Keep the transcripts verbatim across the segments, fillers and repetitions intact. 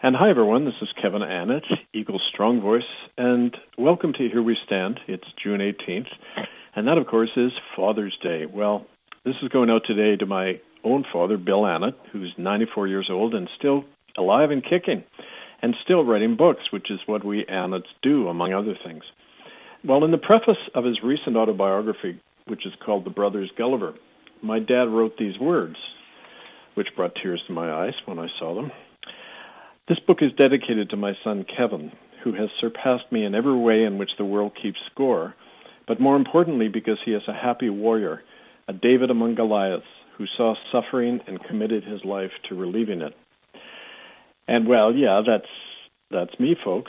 And hi, everyone. This is Kevin Annett, Eagle Strong Voice, and welcome to Here We Stand. It's June eighteenth, and that, of course, is Father's Day. Well, this is going out today to my own father, Bill Annett, who's ninety-four years old and still alive and kicking, and still writing books, which is what we Annetts do, among other things. Well, in the preface of his recent autobiography, which is called The Brothers Gulliver, my dad wrote these words, which brought tears to my eyes when I saw them. This book is dedicated to my son Kevin, who has surpassed me in every way in which the world keeps score, but more importantly because he is a happy warrior, a David among Goliaths, who saw suffering and committed his life to relieving it. And well, yeah, that's that's me, folks.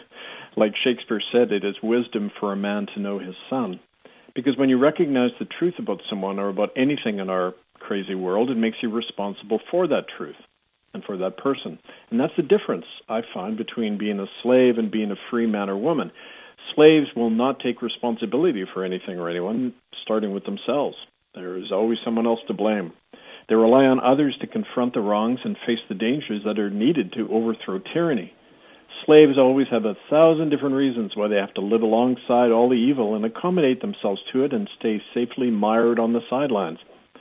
Like Shakespeare said, it is wisdom for a man to know his son. Because when you recognize the truth about someone or about anything in our crazy world, it makes you responsible for that truth and for that person. And that's the difference, I find, between being a slave and being a free man or woman. Slaves will not take responsibility for anything or anyone, starting with themselves. There is always someone else to blame. They rely on others to confront the wrongs and face the dangers that are needed to overthrow tyranny. Slaves always have a thousand different reasons why they have to live alongside all the evil and accommodate themselves to it and stay safely mired on the sidelines.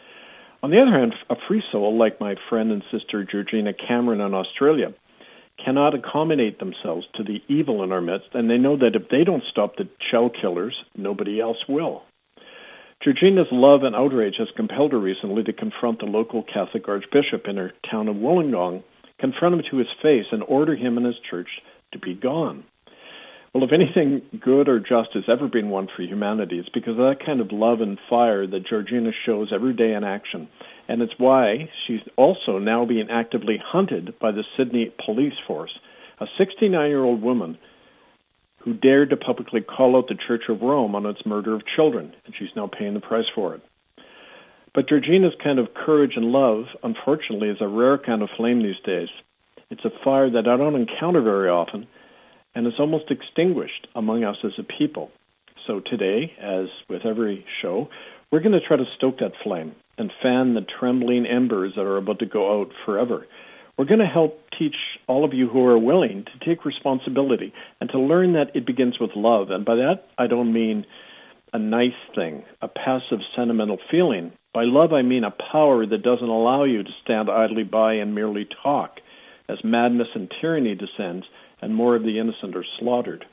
On the other hand, a free soul, like my friend and sister Georgina Cameron in Australia, cannot accommodate themselves to the evil in our midst, and they know that if they don't stop the shell killers, nobody else will. Georgina's love and outrage has compelled her recently to confront the local Catholic archbishop in her town of Wollongong, confront him to his face, and order him and his church to be gone. Well, if anything good or just has ever been won for humanity, it's because of that kind of love and fire that Georgina shows every day in action. And it's why she's also now being actively hunted by the Sydney police force, a sixty-nine-year-old woman who dared to publicly call out the Church of Rome on its murder of children, and she's now paying the price for it. But Georgina's kind of courage and love, unfortunately, is a rare kind of flame these days. It's a fire that I don't encounter very often, and it's almost extinguished among us as a people. So today, as with every show, we're going to try to stoke that flame and fan the trembling embers that are about to go out forever. We're going to help teach all of you who are willing to take responsibility and to learn that it begins with love. And by that, I don't mean a nice thing, a passive sentimental feeling. By love, I mean a power that doesn't allow you to stand idly by and merely talk as madness and tyranny descends and more of the innocent are slaughtered.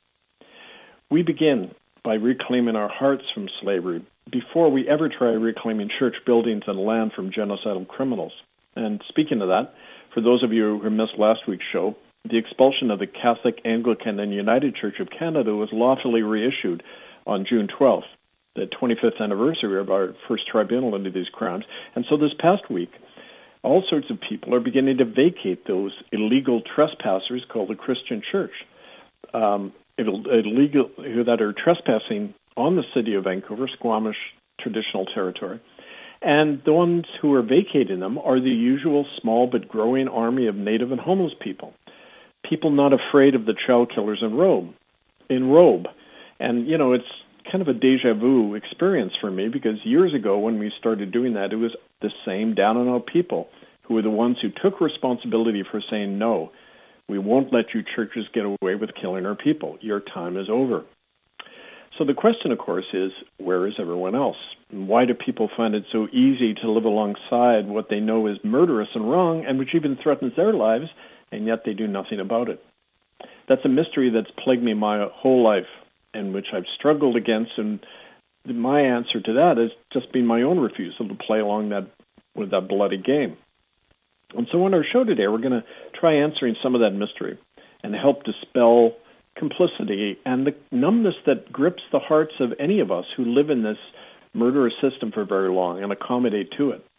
We begin by reclaiming our hearts from slavery before we ever try reclaiming church buildings and land from genocidal criminals. And speaking of that, for those of you who missed last week's show, the expulsion of the Catholic, Anglican, and United Church of Canada was lawfully reissued on June twelfth, the twenty-fifth anniversary of our first tribunal into these crimes. And so this past week, all sorts of people are beginning to vacate those illegal trespassers called the Christian Church, um, illegal that are trespassing on the city of Vancouver, Squamish traditional territory. And the ones who are vacating them are the usual small but growing army of Native and homeless people, people not afraid of the child killers in robe. In robe. And, you know, it's kind of a deja vu experience for me because years ago when we started doing that, it was the same down and out people who were the ones who took responsibility for saying, no, we won't let you churches get away with killing our people. Your time is over. So the question, of course, is, where is everyone else? And why do people find it so easy to live alongside what they know is murderous and wrong and which even threatens their lives, and yet they do nothing about it? That's a mystery that's plagued me my whole life and which I've struggled against, and my answer to that has just been my own refusal to play along that with that bloody game. And so on our show today, we're going to try answering some of that mystery and help dispel complicity and the numbness that grips the hearts of any of us who live in this murderous system for very long and accommodate to it.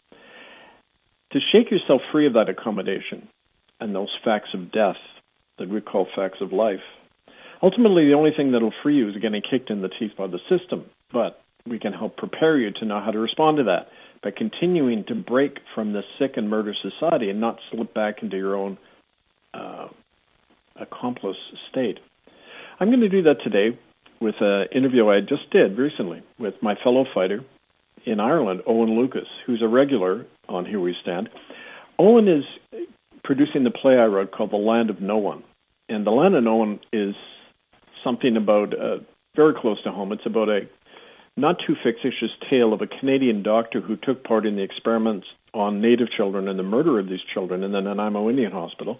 To shake yourself free of that accommodation and those facts of death that we call facts of life. Ultimately, the only thing that will free you is getting kicked in the teeth by the system, but we can help prepare you to know how to respond to that by continuing to break from this sick and murderous society and not slip back into your own uh, accomplice state. I'm going to do that today with an interview I just did recently with my fellow fighter in Ireland, Owen Lucas, who's a regular on Here We Stand. Owen is producing the play I wrote called The Land of No One. And The Land of No One is something about, uh, very close to home. It's about a not too fictitious tale of a Canadian doctor who took part in the experiments on Native children and the murder of these children in the Nanaimo Indian Hospital.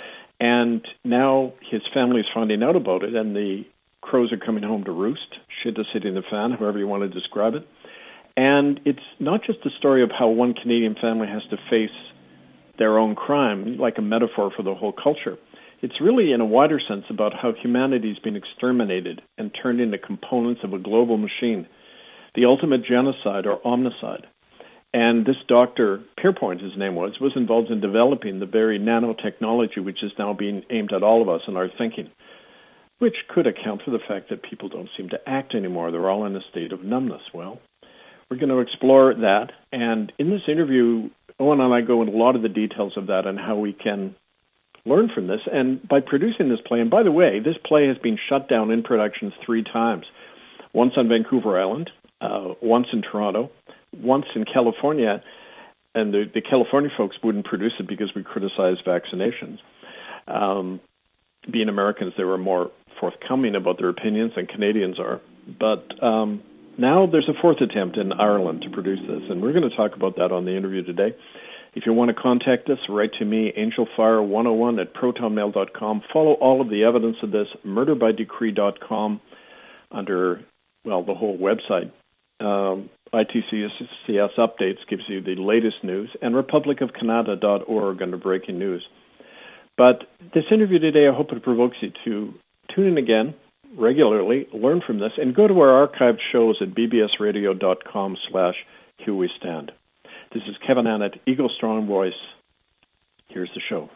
And now his family is finding out about it, and the crows are coming home to roost. Shit is hitting the fan, however you want to describe it. And it's not just a story of how one Canadian family has to face their own crime, like a metaphor for the whole culture. It's really, in a wider sense, about how humanity's been exterminated and turned into components of a global machine, the ultimate genocide or omnicide. And this doctor, Pierpoint, his name was, was involved in developing the very nanotechnology which is now being aimed at all of us in our thinking, which could account for the fact that people don't seem to act anymore. They're all in a state of numbness. Well, we're going to explore that. And in this interview, Owen and I go into a lot of the details of that and how we can learn from this. And by producing this play, and by the way, this play has been shut down in productions three times, once on Vancouver Island, uh, once in Toronto, once in California, and the, the California folks wouldn't produce it because we criticized vaccinations. Um, being Americans, they were more forthcoming about their opinions than Canadians are. But um, now there's a fourth attempt in Ireland to produce this, and we're going to talk about that on the interview today. If you want to contact us, write to me, angelfire one oh one at protonmail dot com. Follow all of the evidence of this, murder by decree dot com, under, well, the whole website. Um, I T C S Updates gives you the latest news, and republic of canada dot org under breaking news. But this interview today, I hope it provokes you to tune in again regularly, learn from this, and go to our archived shows at b b s radio dot com slash here we stand. This is Kevin Annett, Eagle Strong Voice. Here's the show.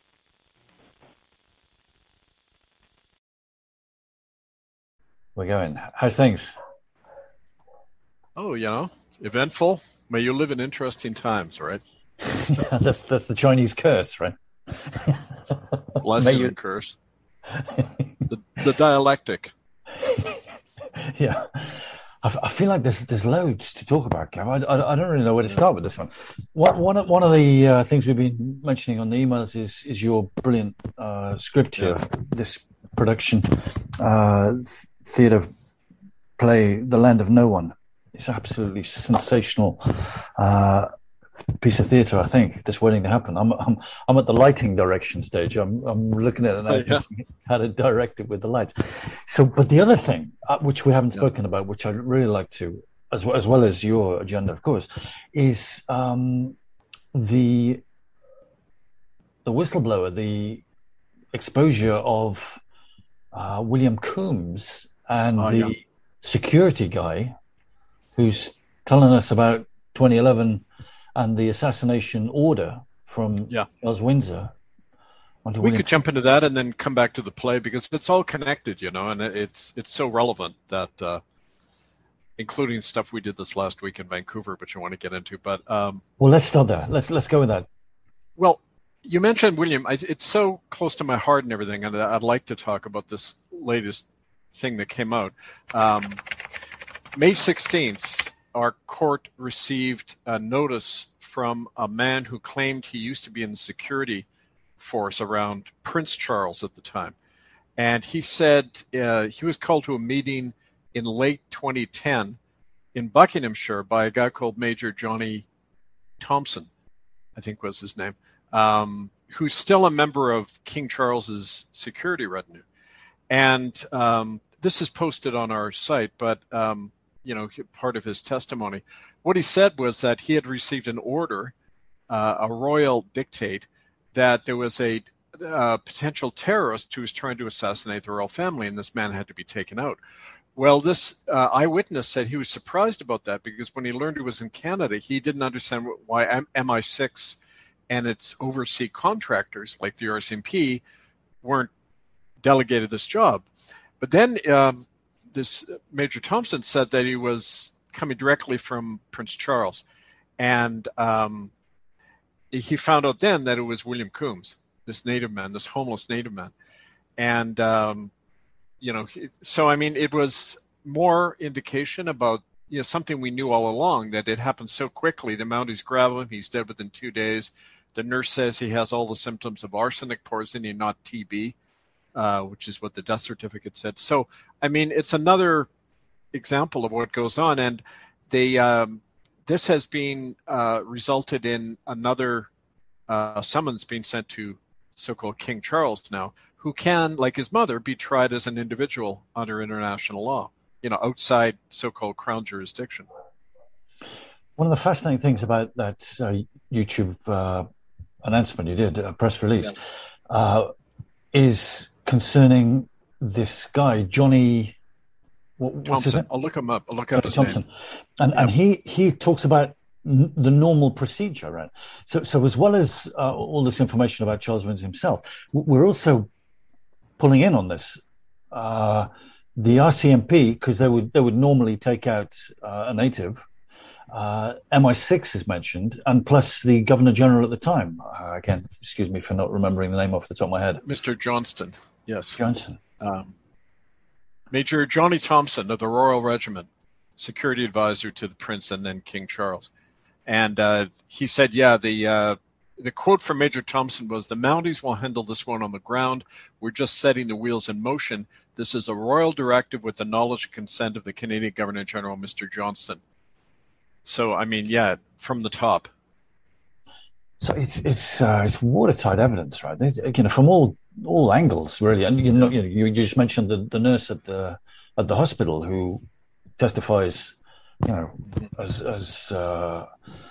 We're going. How's things? Oh, you know, eventful. May you live in interesting times, right? Yeah, that's that's the Chinese curse, right? Blessing you... and curse. the, the dialectic. Yeah. I, I feel like there's there's loads to talk about, Kev. I, I, I don't really know where to start with this one. One, one, of, one of the uh, things we've been mentioning on the emails is is your brilliant uh, script here, yeah. This production, uh, theatre play, The Land of No One. It's absolutely sensational uh, piece of theatre. I think just waiting to happen. I'm I'm I'm at the lighting direction stage. I'm I'm looking at it now, oh, yeah. thinking how to direct it with the lights. So, but the other thing uh, which we haven't spoken yeah. about, which I'd really like to, as well, as well as your agenda, of course, is um, the the whistleblower, the exposure of uh, William Coombs and oh, the yeah. security guy who's telling us about twenty eleven and the assassination order from yeah. Charles Windsor. We William. could jump into that and then come back to the play because it's all connected, you know, and it's it's so relevant that, uh, including stuff we did this last week in Vancouver, which I want to get into. But um, well, let's start there. Let's let's go with that. Well, you mentioned William. I, it's so close to my heart and everything, and I'd like to talk about this latest thing that came out. Um, May sixteenth, our court received a notice from a man who claimed he used to be in the security force around Prince Charles at the time. And he said uh, he was called to a meeting in late twenty ten in Buckinghamshire by a guy called Major Johnny Thompson, I think was his name, um, who's still a member of King Charles's security retinue. And um, this is posted on our site, but um, you know, part of his testimony. What he said was that he had received an order, uh, a royal dictate, that there was a uh, potential terrorist who was trying to assassinate the royal family, and this man had to be taken out. Well, this uh, eyewitness said he was surprised about that because when he learned he was in Canada, he didn't understand why M I six and its overseas contractors, like the R C M P, weren't delegated this job. But then um, this Major Thompson said that he was coming directly from Prince Charles, and um, he found out then that it was William Coombs, this native man, this homeless native man, and um, you know, so I mean, it was more indication about you know something we knew all along, that it happened so quickly. The Mounties grab him, he's dead within two days. The nurse says he has all the symptoms of arsenic poisoning, not T B, uh, which is what the death certificate said. So, I mean, it's another example of what goes on. And they, um, this has been uh, resulted in another uh, summons being sent to so-called King Charles now, who can, like his mother, be tried as an individual under international law, you know, outside so-called crown jurisdiction. One of the fascinating things about that uh, YouTube uh, announcement you did, a press release, yeah. uh, is concerning this guy, Johnny what, Thompson. I'll look him up. I'll look up his Thompson. name. And, yeah. and he, he talks about n- the normal procedure, right? So, so as well as uh, all this information about Charles Williams himself, we're also pulling in on this. Uh, the R C M P, because they would they would normally take out uh, a native. Uh, M I six is mentioned, and plus the Governor General at the time. Uh, again, excuse me for not remembering the name off the top of my head. Mister Johnston, yes. Johnston. Um, Major Johnny Thompson of the Royal Regiment, security advisor to the Prince and then King Charles. And uh, he said, yeah, the uh, the quote from Major Thompson was, "The Mounties will handle this one on the ground. We're just setting the wheels in motion. This is a royal directive with the knowledge and consent of the Canadian Governor General, Mister Johnston." So, I mean, yeah, from the top. So it's it's uh, it's watertight evidence, right? It's, you know, from all all angles, really. And you know, you, know, you just mentioned the, the nurse at the at the hospital who testifies, you know, as as uh,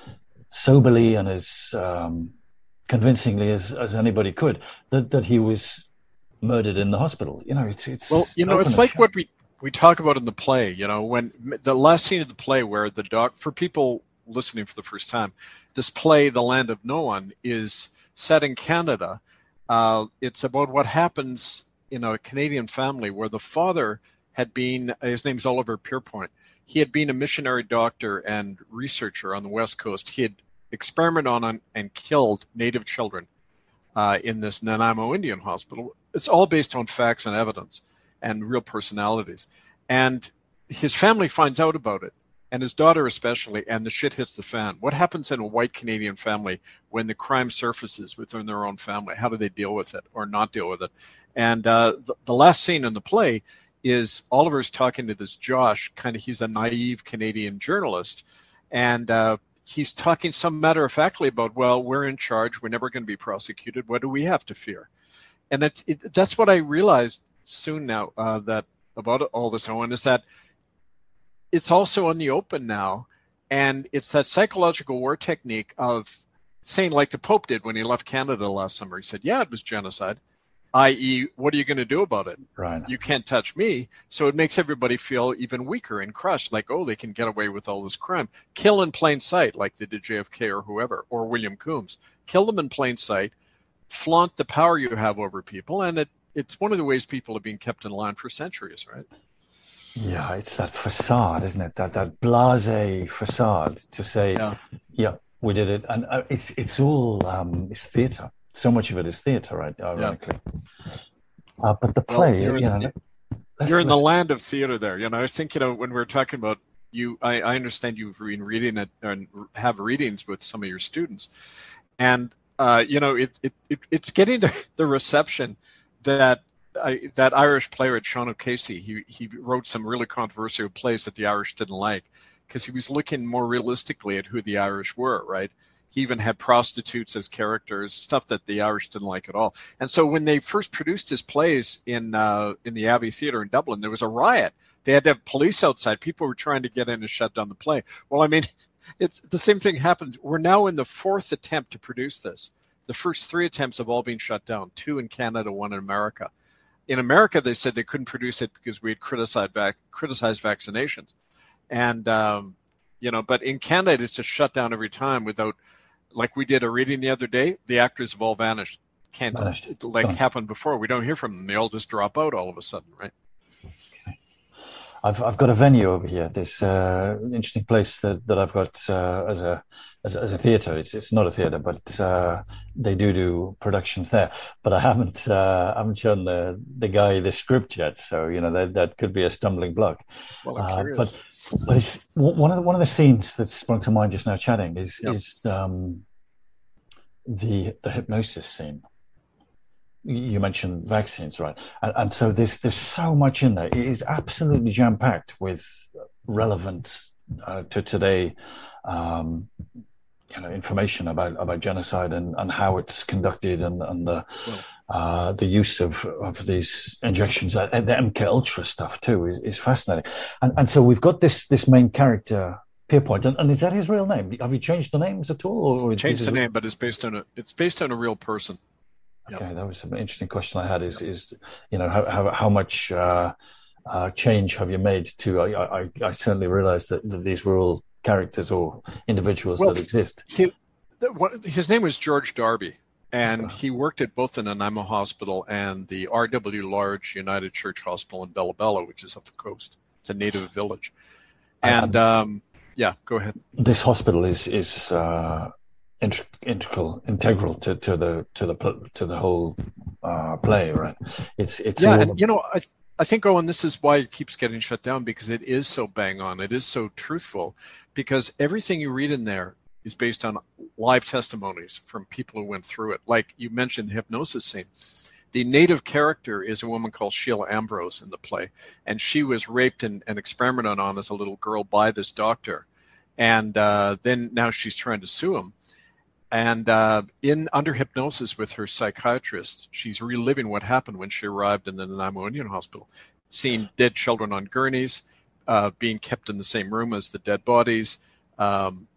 soberly and as um, convincingly as, as anybody could that, that he was murdered in the hospital. You know, it's it's well, you know, it's like what we. We talk about in the play, you know, when the last scene of the play where the doc, for people listening for the first time, this play, The Land of No One, is set in Canada. Uh, it's about what happens in a Canadian family where the father had been, his name's Oliver Pierpoint. He had been a missionary doctor and researcher on the West Coast. He had experimented on and killed Native children uh, in this Nanaimo Indian hospital. It's all based on facts and evidence and real personalities. And his family finds out about it, and his daughter especially, and the shit hits the fan. What happens in a white Canadian family when the crime surfaces within their own family? How do they deal with it or not deal with it? And uh, the, the last scene in the play is Oliver's talking to this Josh, kind of, he's a naive Canadian journalist, and uh, he's talking some matter-of-factly about, well, we're in charge, we're never going to be prosecuted, what do we have to fear? And it's, it, that's what I realized soon now uh, that about all this, Owen, is that it's also in the open now, and it's that psychological war technique of saying, like the Pope did when he left Canada last summer. He said, yeah, it was genocide, that is, what are you going to do about it? Right. You can't touch me. So it makes everybody feel even weaker and crushed, like, oh, they can get away with all this crime. Kill in plain sight, like they did J F K or whoever, or William Coombs. Kill them in plain sight, flaunt the power you have over people, and it it's one of the ways people have been kept in line for centuries, right? Yeah, it's that facade, isn't it? That that blasé facade to say, yeah, yeah we did it, and uh, it's it's all um, it's theatre. So much of it is theatre, right? Ironically, yeah. uh, but the play, well, you're, you in, know, the, you're in the land of theatre there. You know, I was thinking, you know, when we were talking about you, I, I understand you've been reading it and have readings with some of your students, and uh, you know, it, it, it it's getting the, the reception that I, that Irish playwright Sean O'Casey, he he wrote some really controversial plays that the Irish didn't like because he was looking more realistically at who the Irish were, right? He even had prostitutes as characters, stuff that the Irish didn't like at all. And so when they first produced his plays in uh, in the Abbey Theatre in Dublin, there was a riot. They had to have police outside. People were trying to get in and shut down the play. Well, I mean, it's the same thing happened. We're now in the fourth attempt to produce this. The first three attempts have all been shut down, two in Canada, one in America. In America, they said they couldn't produce it because we had criticized, vac- criticized vaccinations. And, um, you know, but in Canada, it's just shut down every time without, like we did a reading the other day, the actors have all vanished. Can't, vanished. like Done. happened before. We don't hear from them. They all just drop out all of a sudden, right? I've I've got a venue over here. This uh, interesting place that, that I've got uh, as a as a, as a theatre. It's it's not a theatre, but uh, they do do productions there. But I haven't uh, I haven't shown the, the guy the script yet. So you know that that could be a stumbling block. Well, I'm uh, curious. But but it's one of the, one of the scenes that sprung to mind just now chatting is yep. is um, the the hypnosis scene. You mentioned vaccines, right? And, and so there's there's so much in there. It is absolutely jam packed with relevance uh, to today, um, you know, information about about genocide and, and how it's conducted, and and the Well, uh, the use of of these injections, uh, the M K Ultra stuff too is, is fascinating. And and so we've got this this main character, Pierpoint, and, and is that his real name? Have you changed the names at all? Or changed is the it... name, but it's based on a it's based on a real person. Okay, Yep. that was an interesting question I had. Is is you know how how, how much uh, uh, change have you made to? I I, I certainly realized that, that these were all characters or individuals Well, that exist. he, the, what, his name was George Darby, and he worked at both the Nanaimo Hospital and the R W Large United Church Hospital in Bella Bella, which is up the coast. It's a native village. And um, yeah, go ahead. This hospital is is uh, integral integral to, to the to the to the whole uh, play, right? It's it's yeah, all... and you know, I I think Owen, this is why it keeps getting shut down, because it is so bang on. It is so truthful, because everything you read in there is based on live testimonies from people who went through it. Like you mentioned, the hypnosis scene. The native character is a woman called Sheila Ambrose in the play, and she was raped and, and experimented on as a little girl by this doctor, and uh, then now she's trying to sue him. And uh, in under hypnosis with her psychiatrist, she's reliving what happened when she arrived in the Nanaimo Indian Hospital, seeing dead children on gurneys, uh, being kept in the same room as the dead bodies, um,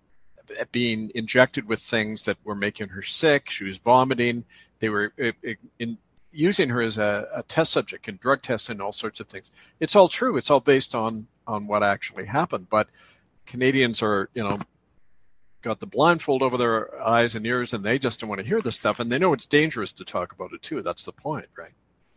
being injected with things that were making her sick. She was vomiting. They were it, it, in, using her as a, a test subject in drug tests and all sorts of things. It's all true. It's all based on on what actually happened. But Canadians are, you know, got the blindfold over their eyes and ears, and they just don't want to hear this stuff. And they know it's dangerous to talk about it too. That's the point, right?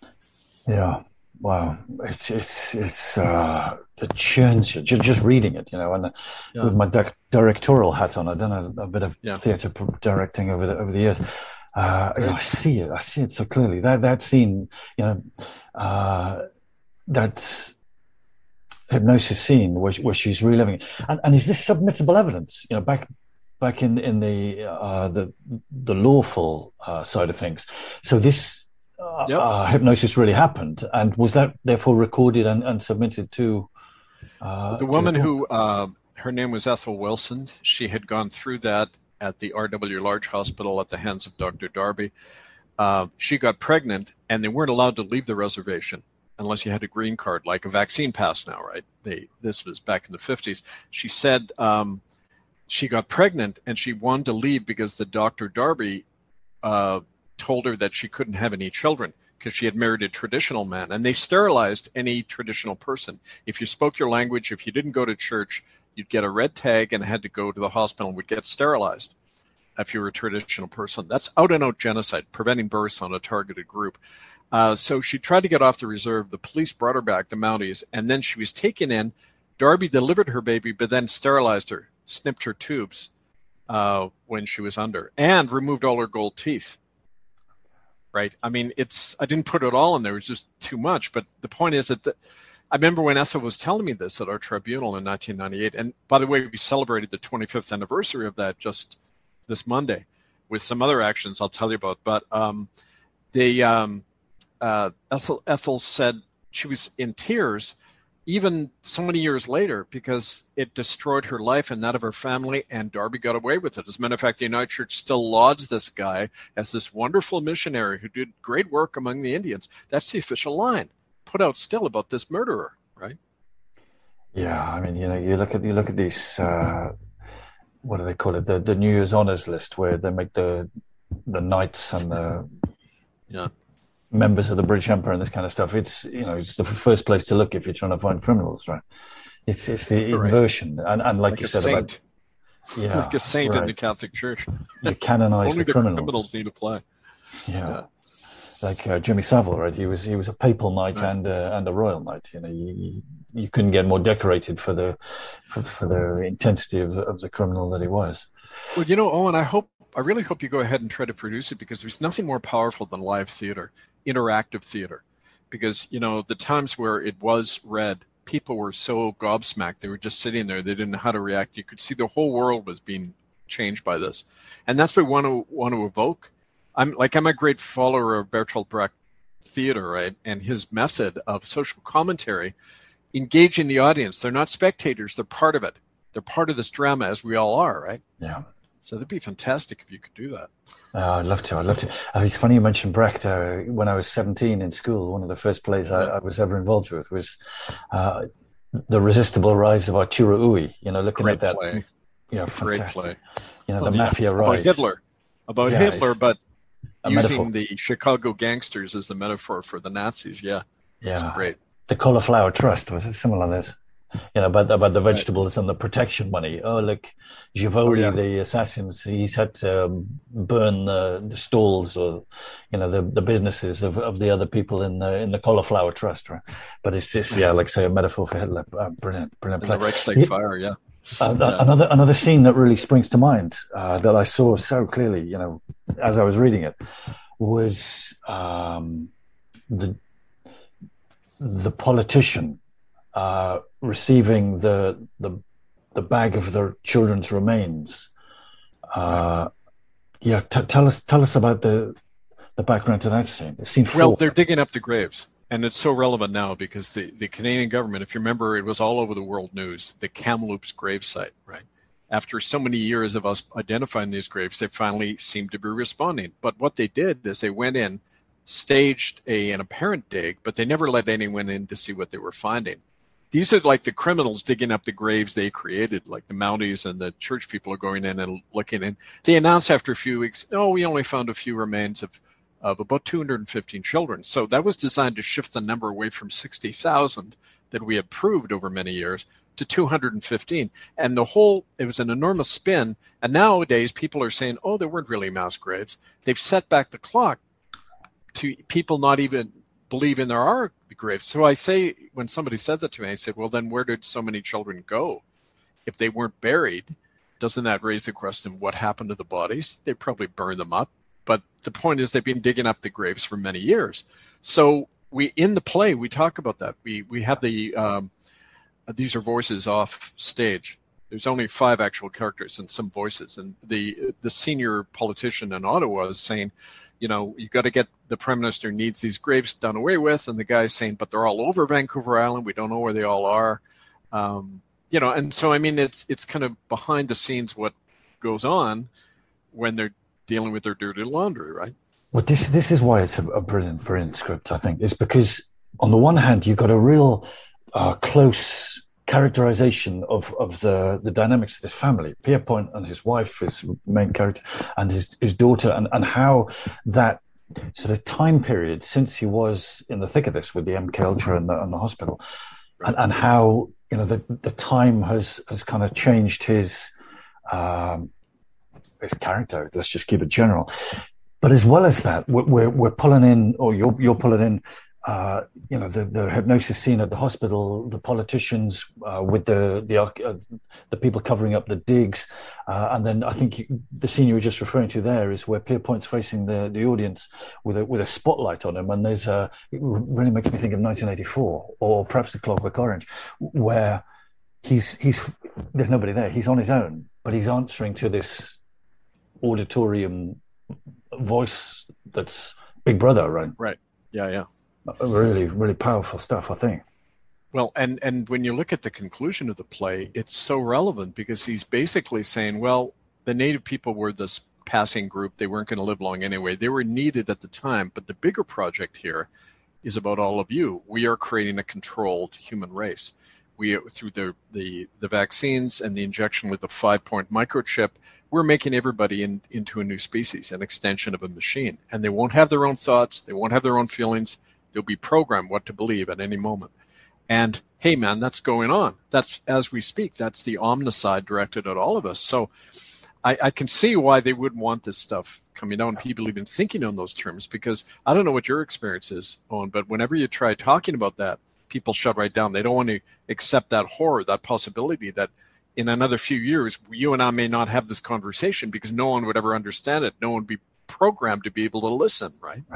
Yeah. Wow. It's it's it's uh, it churns you just, just reading it, you know. And yeah. With my di- directorial hat on, I've done a, a bit of yeah. theatre directing over the over the years. Uh, you know, I see it. I see it so clearly. That that scene, you know, uh, that hypnosis scene where, where she's reliving it. And, and is this submittable evidence? You know, back back in in the uh, the the lawful uh, side of things. So this uh, yep. uh, hypnosis really happened, and was that therefore recorded and, and submitted to uh, the woman to the who uh, her name was Ethel Wilson. She had gone through that at the R W Large Hospital at the hands of Doctor Darby. Uh, she got pregnant, and they weren't allowed to leave the reservation unless you had a green card, like a vaccine pass now, right? They, this was back in the fifties. She said um, she got pregnant, and she wanted to leave because the Doctor Darby uh, told her that she couldn't have any children because she had married a traditional man, and they sterilized any traditional person. If you spoke your language, if you didn't go to church, you'd get a red tag and had to go to the hospital and would get sterilized if you were a traditional person. That's out-and-out genocide, preventing births on a targeted group. Uh, so she tried to get off the reserve. The police brought her back, the Mounties, and then she was taken in. Darby delivered her baby, but then sterilized her, snipped her tubes uh, when she was under, and removed all her gold teeth. Right? I mean, it's I didn't put it all in there. It was just too much. But the point is that the, I remember when Ethel was telling me this at our tribunal in nineteen ninety-eight. And by the way, we celebrated the twenty-fifth anniversary of that just this Monday with some other actions I'll tell you about. But um, they, um, uh, Ethel, Ethel said she was in tears even so many years later because it destroyed her life and that of her family, and Darby got away with it. As a matter of fact, the United Church still lauds this guy as this wonderful missionary who did great work among the Indians. That's the official line put out still about this murderer, right? Yeah, I mean, you know, you look at you look at these uh, what do they call it? The the New Year's honors list where they make the the knights and the yeah. members of the British Empire and this kind of stuff. It's you know it's the first place to look if you're trying to find criminals, right? It's it's the right. inversion, and and like, like you said, saint. About, yeah, like a saint right. in the Catholic Church. You canonize Only the, the criminals. criminals need to play. Yeah. yeah. Like uh, Jimmy Savile, right? He was he was a papal knight right. and uh, and a royal knight. You know, you, you couldn't get more decorated for the for, for the intensity of of the criminal that he was. Well, you know, Owen, I hope I really hope you go ahead and try to produce it, because there's nothing more powerful than live theater, interactive theater. Because you know, the times where it was read, people were so gobsmacked; they were just sitting there; they didn't know how to react. You could see the whole world was being changed by this. And that's what we want to want to evoke. I'm like I'm a great follower of Bertolt Brecht theater, right? And his method of social commentary, engaging the audience. They're not spectators, they're part of it. They're part of this drama, as we all are, right? Yeah. So that'd be fantastic if you could do that. Oh, I'd love to. I'd love to. Uh, it's funny you mentioned Brecht. Uh, when I was seventeen in school, one of the first plays I, I was ever involved with was uh, The Resistible Rise of Arturo Ui. You know, looking Great at that. Play. You know, Great fantastic. play. You know, Oh, the yeah. mafia rise. About Hitler. About Yeah, Hitler, but a using metaphor. the Chicago gangsters as the metaphor for the Nazis. Yeah. Yeah. It's great. The Cauliflower Trust was similar to this. You know, about, about the vegetables and the protection money. Oh, look, Givoli, Oh, yeah. the assassins, he's had to um, burn the, the stalls or, you know, the, the businesses of, of the other people in the in the Cauliflower Trust, right? But it's just, yeah, like say a metaphor for Hitler. Uh, brilliant, brilliant And play. the Reichstag Yeah. fire, yeah. Uh, Yeah. Another another scene that really springs to mind uh, that I saw so clearly, you know, as I was reading it, was um, the the politician uh, receiving the the the bag of their children's remains. Uh, yeah, t- tell us tell us about the the background to that scene. It's scene four. Well, they're digging up the graves. And it's so relevant now because the, the Canadian government, if you remember, it was all over the world news, the Kamloops gravesite, right? After so many years of us identifying these graves, they finally seemed to be responding. But what they did is they went in, staged a, an apparent dig, but they never let anyone in to see what they were finding. These are like the criminals digging up the graves they created, like the Mounties and the church people are going in and looking in. They announced after a few weeks, oh, we only found a few remains of of about two hundred fifteen children. So that was designed to shift the number away from sixty thousand that we had proved over many years to two hundred fifteen. And the whole, it was an enormous spin. And nowadays people are saying, oh, there weren't really mass graves. They've set back the clock to people not even believing there are the graves. So I say, when somebody said that to me, I said, well, then where did so many children go? If they weren't buried, doesn't that raise the question, what happened to the bodies? They probably burned them up. But the point is they've been digging up the graves for many years. So we, in the play, we talk about that. We we have the, um, these are voices off stage. There's only five actual characters and some voices. And the the senior politician in Ottawa is saying, you know, you got to get, the Prime Minister needs these graves done away with. And the guy's saying, but they're all over Vancouver Island. We don't know where they all are. Um, you know, and so, I mean, it's it's kind of behind the scenes what goes on when they're dealing with their dirty laundry, right? Well, this this is why it's a, a brilliant, brilliant script, I think. It's because on the one hand, you've got a real uh, close characterization of, of the, the dynamics of this family. Pierpoint and his wife, his main character, and his, his daughter, and, and how that sort of time period since he was in the thick of this with the M K Ultra and the, and the hospital, right. and, and how, you know, the, the time has, has kind of changed his... Um, his character. Let's just keep it general. But as well as that, we're we're, we're pulling in, or you're you're pulling in, uh, you know, the, the hypnosis scene at the hospital, the politicians uh, with the the uh, the people covering up the digs, uh, and then I think you, the scene you were just referring to there is where Pierpoint's facing the, the audience with a with a spotlight on him, and there's a it really makes me think of nineteen eighty-four or perhaps The Clockwork Orange, where he's he's there's nobody there, he's on his own, but he's answering to this auditorium voice that's Big Brother, right? Right. Yeah, yeah. Really, really powerful stuff, I think. Well, and, and when you look at the conclusion of the play, it's so relevant because he's basically saying, well, the Native people were this passing group. They weren't going to live long anyway. They were needed at the time. But the bigger project here is about all of you. We are creating a controlled human race. We, through the, the, the vaccines and the injection with the five-point microchip, we're making everybody in, into a new species, an extension of a machine. And they won't have their own thoughts. They won't have their own feelings. They'll be programmed what to believe at any moment. And, hey, man, that's going on. That's, as we speak, that's the omnicide directed at all of us. So I, I can see why they wouldn't want this stuff coming out and people even thinking on those terms, because I don't know what your experience is, Owen, but whenever you try talking about that, people shut right down. They don't want to accept that horror, that possibility that in another few years, you and I may not have this conversation because no one would ever understand it. No one would be programmed to be able to listen, right? Right.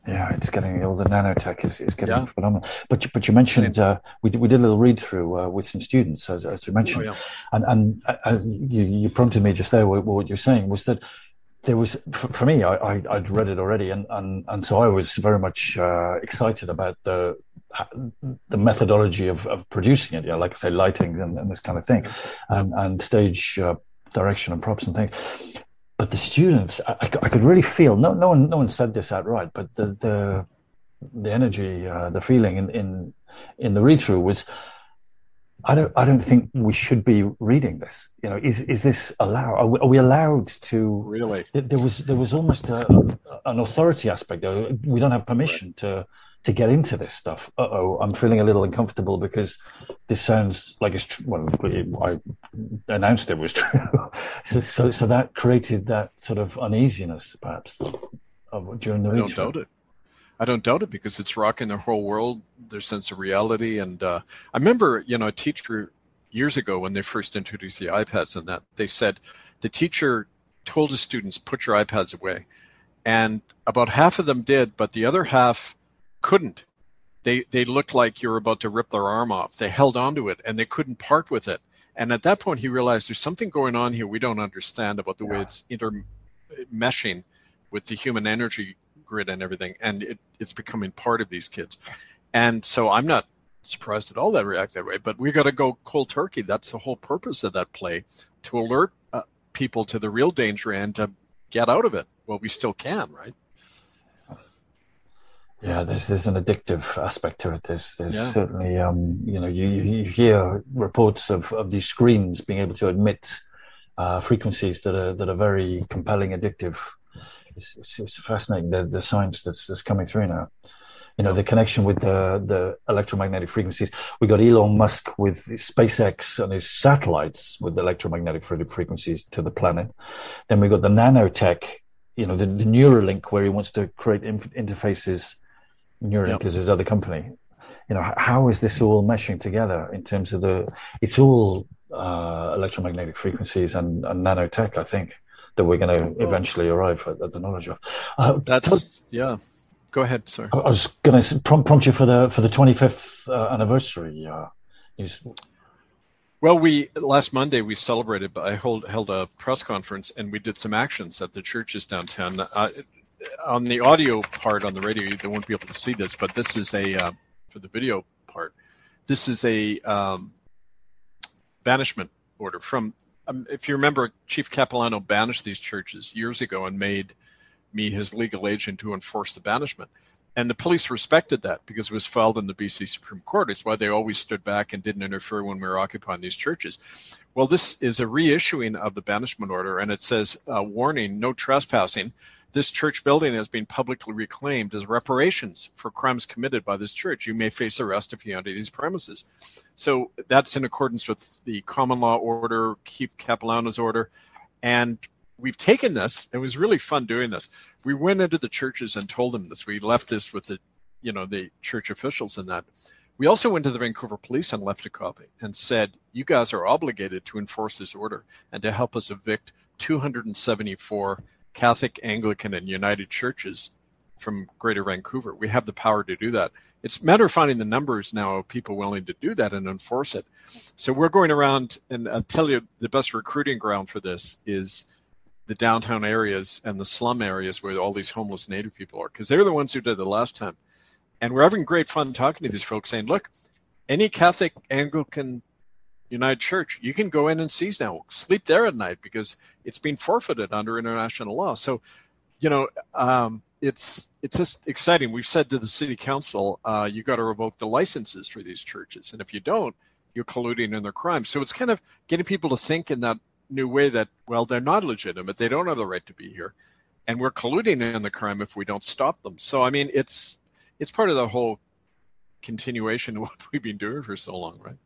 Yeah, it's getting all the nanotech is, is getting Yeah. phenomenal. But you, but you mentioned uh, we did, we did a little read through uh, with some students, as, as you mentioned, Oh, yeah. and and uh, you, you prompted me just there. What, what you're saying was that there was for, for me, I, I I'd read it already, and and and so I was very much uh, excited about the the methodology of, of producing it. Yeah, like I say, lighting and, and this kind of thing, and Yeah. and stage uh, direction and props and things. But the students, I, I could really feel. No, no one, no one said this outright, but the the the energy, uh, the feeling in in in the read through was, I don't, I don't think we should be reading this. You know, is is this allowed? Are we, are we allowed to? Really? There was there was almost a, an authority aspect. We don't have permission right. to to get into this stuff. Uh oh, I'm feeling a little uncomfortable because this sounds like it's true. Well, I announced it was true, so, so so that created that sort of uneasiness, perhaps, of, during the I read don't doubt it. I don't doubt it because it's rocking their whole world, their sense of reality. And uh, I remember, you know, a teacher years ago when they first introduced the iPads and that, they said the teacher told the students, put your iPads away. And about half of them did, but the other half couldn't. They they looked like you were about to rip their arm off. They held onto it and they couldn't part with it. And at that point, he realized there's something going on here we don't understand about the way it's intermeshing with the human energy grid and everything, and it, it's becoming part of these kids. And so I'm not surprised at all that react that way, but we got to go cold turkey. That's the whole purpose of that play, to alert uh, people to the real danger and to get out of it. Well, we still can, right? Yeah, there's there's an addictive aspect to it. There's there's yeah. certainly um you know you you hear reports of, of these screens being able to emit uh, frequencies that are that are very compelling, addictive. It's, it's, it's fascinating the the science that's that's coming through now. You know, the connection with the the electromagnetic frequencies. We got Elon Musk with SpaceX and his satellites with the electromagnetic frequencies to the planet. Then we got the nanotech. You know, the, the Neuralink, where he wants to create inf- interfaces. Neuralink yep. is his other company. You know, how is this all meshing together in terms of the? It's all uh, electromagnetic frequencies and, and nanotech, I think, that we're going to eventually arrive at, at the knowledge of. Uh, That's yeah. Go ahead, sorry. I was going to prompt, prompt you for the for the twenty-fifth uh, anniversary. Uh, news. Well, we last Monday we celebrated. I hold, held a press conference and we did some actions at the churches downtown. Uh, on the audio part on the radio, they won't be able to see this, but this is a uh, for the video part. This is a um, banishment order from. Um, if you remember, Chief Capilano banished these churches years ago and made me his legal agent to enforce the banishment. And the police respected that because it was filed in the B C Supreme Court. It's why they always stood back and didn't interfere when we were occupying these churches. Well, this is a reissuing of the banishment order, and it says, uh, warning, no trespassing. This church building has been publicly reclaimed as reparations for crimes committed by this church. You may face arrest if you enter these premises. So that's in accordance with the common law order, Chief Capilano's order. And we've taken this. It was really fun doing this. We went into the churches and told them this. We left this with the, you know, the church officials and that. We also went to the Vancouver Police and left a copy and said, you guys are obligated to enforce this order and to help us evict two hundred seventy-four Catholic, Anglican, and United churches from Greater Vancouver. We have the power to do that. It's a matter of finding the numbers now of people willing to do that and enforce it. So we're going around, and I'll tell you the best recruiting ground for this is the downtown areas and the slum areas where all these homeless Native people are, because they're the ones who did it last time. And we're having great fun talking to these folks saying, look, any Catholic, Anglican, United Church, you can go in and seize now, sleep there at night because it's been forfeited under international law. So, you know, um, it's it's just exciting. We've said to the city council, uh, you got to revoke the licenses for these churches. And if you don't, you're colluding in their crimes. So it's kind of getting people to think in that new way that, well, they're not legitimate. They don't have the right to be here. And we're colluding in the crime if we don't stop them. So, I mean, it's it's part of the whole continuation of what we've been doing for so long, right?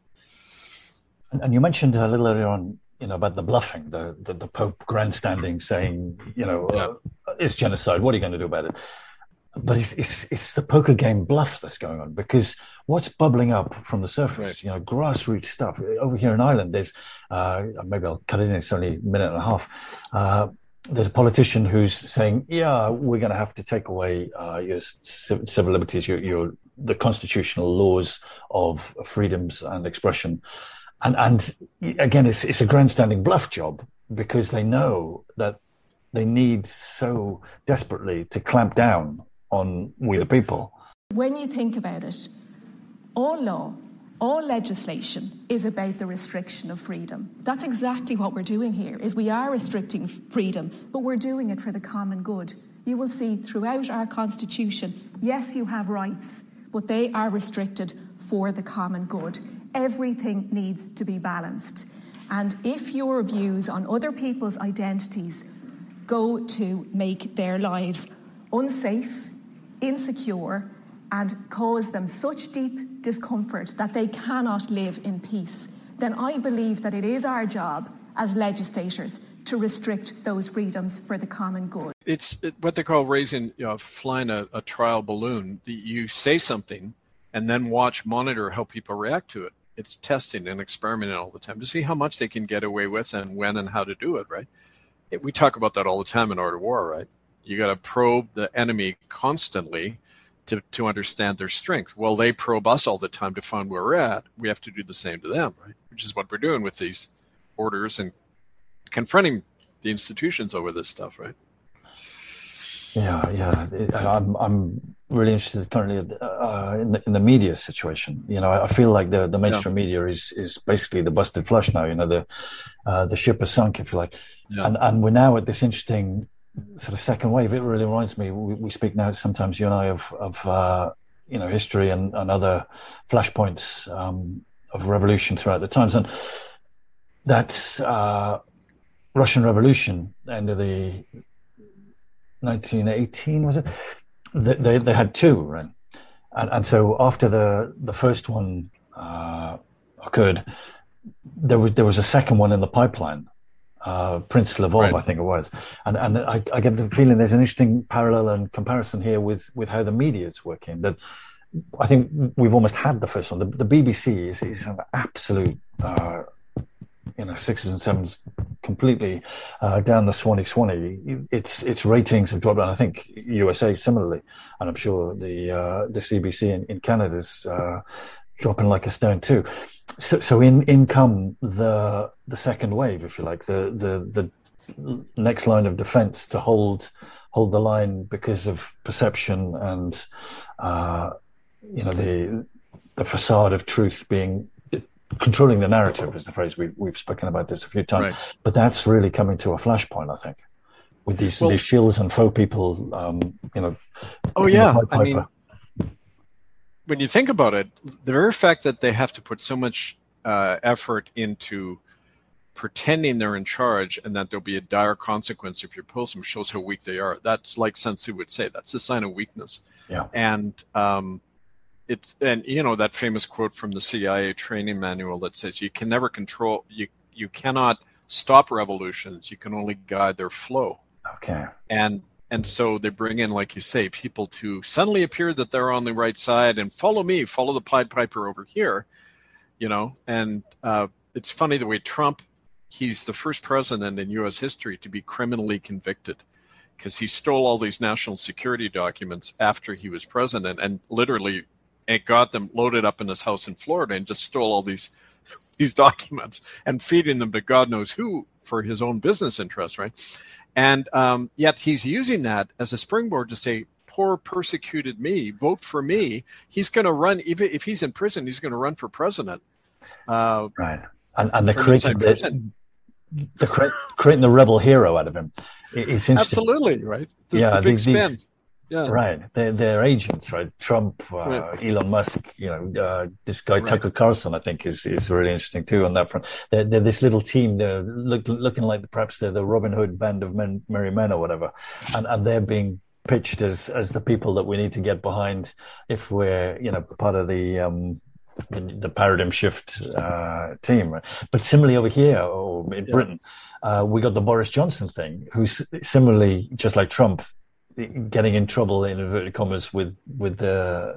And, and you mentioned a little earlier on, you know, about the bluffing, the the, the Pope grandstanding, saying, you know, yeah. uh, it's genocide. What are you going to do about it? But it's it's it's the poker game bluff that's going on, because what's bubbling up from the surface, right. you know, grassroots stuff. Over here in Ireland, there's uh, maybe I'll cut it in. It's only a minute and a half. Uh, there's a politician who's saying, yeah, we're going to have to take away uh, your civil liberties, your, your the constitutional laws of freedoms and expression. And, and again, it's, it's a grandstanding bluff job, because they know that they need so desperately to clamp down on we the people. When you think about it, all law, all legislation is about the restriction of freedom. That's exactly what we're doing here, is we are restricting freedom, but we're doing it for the common good. You will see throughout our Constitution, yes, you have rights, but they are restricted for the common good. Everything needs to be balanced. And if your views on other people's identities go to make their lives unsafe, insecure, and cause them such deep discomfort that they cannot live in peace, then I believe that it is our job as legislators to restrict those freedoms for the common good. It's what they call raising, you know, flying a, a trial balloon. You say something and then watch, monitor how people react to it. It's testing and experimenting all the time to see how much they can get away with and when and how to do it, right? It, we talk about that all the time in Art of War, right? You got to probe the enemy constantly to, to understand their strength. Well, they probe us all the time to find where we're at. We have to do the same to them, right? Which is what we're doing with these orders and confronting the institutions over this stuff, right? Yeah, yeah. I'm I'm really interested currently uh, in, the, in the media situation. You know, I feel like the, the mainstream yeah. media is, is basically the busted flush now. You know, the uh, the ship has sunk, if you like, yeah. and and we're now at this interesting sort of second wave. It really reminds me. We, we speak now sometimes, you and I, of of uh, you know, history and, and other flashpoints um, of revolution throughout the times, and that's uh, Russian Revolution, end of the nineteen eighteen, was it? They, they they had two, right? And and so after the the first one uh, occurred, there was there was a second one in the pipeline. Uh, Prince Lvov, right. I think it was, and and I, I get the feeling there's an interesting parallel and comparison here with with how the media is working. That I think we've almost had the first one. The, the B B C is is an absolute. Uh, you know, sixes and sevens completely uh, down the Swanee Swanee. Its its ratings have dropped down. I think U S A similarly, and I'm sure the uh, the C B C in, in Canada is uh, dropping like a stone too. So so in in come the the second wave, if you like, the the the next line of defence to hold hold the line because of perception and uh, you know the the facade of truth being. Controlling the narrative is the phrase we, we've spoken about this a few times, right. But that's really coming to a flashpoint, I think, with these, well, these shills and faux people, um, you know. Oh, yeah. I mean, when you think about it, the very fact that they have to put so much uh, effort into pretending they're in charge and that there'll be a dire consequence if you oppose them shows how weak they are. That's like Sun Tzu would say, that's a sign of weakness. Yeah. And, um, It's, and you know that famous quote from the C I A training manual that says you can never control, you you cannot stop revolutions, you can only guide their flow. Okay. And and so they bring in, like you say, people to suddenly appear that they're on the right side and follow me, follow the Pied Piper over here, you know. And uh, it's funny the way Trump, he's the first president in U S history to be criminally convicted because he stole all these national security documents after he was president and literally and got them loaded up in his house in Florida and just stole all these these documents and feeding them to God knows who for his own business interests, right? And um, yet he's using that as a springboard to say, poor persecuted me, vote for me. He's going to run, even if he's in prison, he's going to run for president. Uh, right. And, and they're creating the, the, creating the rebel hero out of him. It's interesting. Absolutely, right? The, yeah, the big these, spin. These, Yeah. Right, they're, they're agents, right? Trump, uh, right. Elon Musk, you know, uh, this guy right. Tucker Carlson, I think, is is really interesting too on that front. They're, they're this little team. They're look, looking like perhaps they're the Robin Hood band of men, merry men or whatever, and and they're being pitched as as the people that we need to get behind if we're, you know, part of the um the, the paradigm shift uh, team. Right? But similarly over here, or in yeah. Britain, uh, we got the Boris Johnson thing, who's similarly just like Trump. Getting in trouble in inverted commas with with the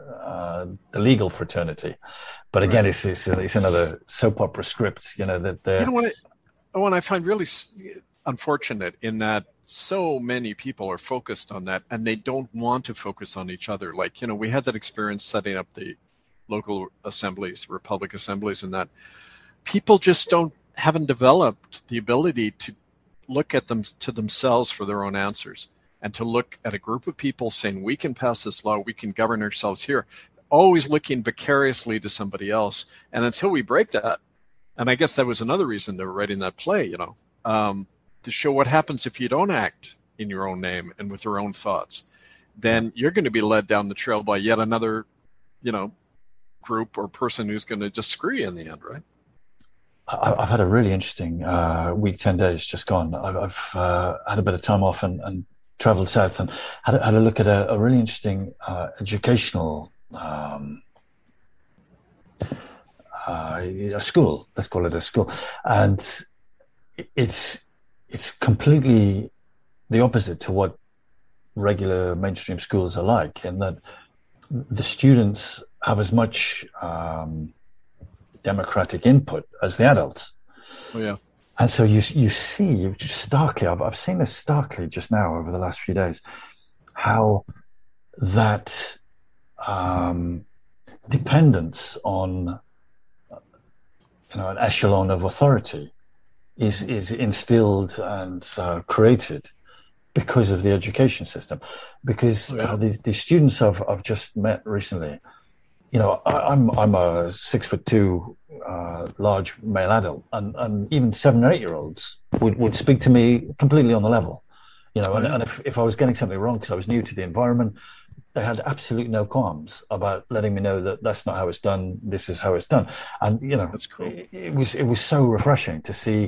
uh, the legal fraternity, but again, right. it's, it's it's another soap opera script, you know that. You know what? I, what I find really unfortunate in that so many people are focused on that, and they don't want to focus on each other. Like, you know, we had that experience setting up the local assemblies, republic assemblies, and that people just don't haven't developed the ability to look at them to themselves for their own answers, and to look at a group of people saying, we can pass this law, we can govern ourselves here, always looking vicariously to somebody else. And until we break that, and I guess that was another reason they were writing that play, you know, um, to show what happens if you don't act in your own name and with your own thoughts, then you're going to be led down the trail by yet another, you know, group or person who's going to just screw you in the end, right? I've had a really interesting uh, week, ten days just gone. I've uh, had a bit of time off and, and traveled south and had, had a look at a, a really interesting uh, educational um, uh, a school. Let's call it a school, and it's it's completely the opposite to what regular mainstream schools are like, in that the students have as much um, democratic input as the adults. Oh, yeah. And so you you see you just starkly, I've, I've seen this starkly just now over the last few days, how that um, dependence on, you know, an echelon of authority is is instilled and uh, created because of the education system. Because oh, yeah. uh, the, the students I've, I've just met recently, you know, I, I'm I'm a six foot two uh, large male adult, and, and even seven or eight year olds would, would speak to me completely on the level, you know. And, and if, if I was getting something wrong because I was new to the environment, they had absolute no qualms about letting me know that that's not how it's done. This is how it's done, and you know, that's cool. It, it was it was so refreshing to see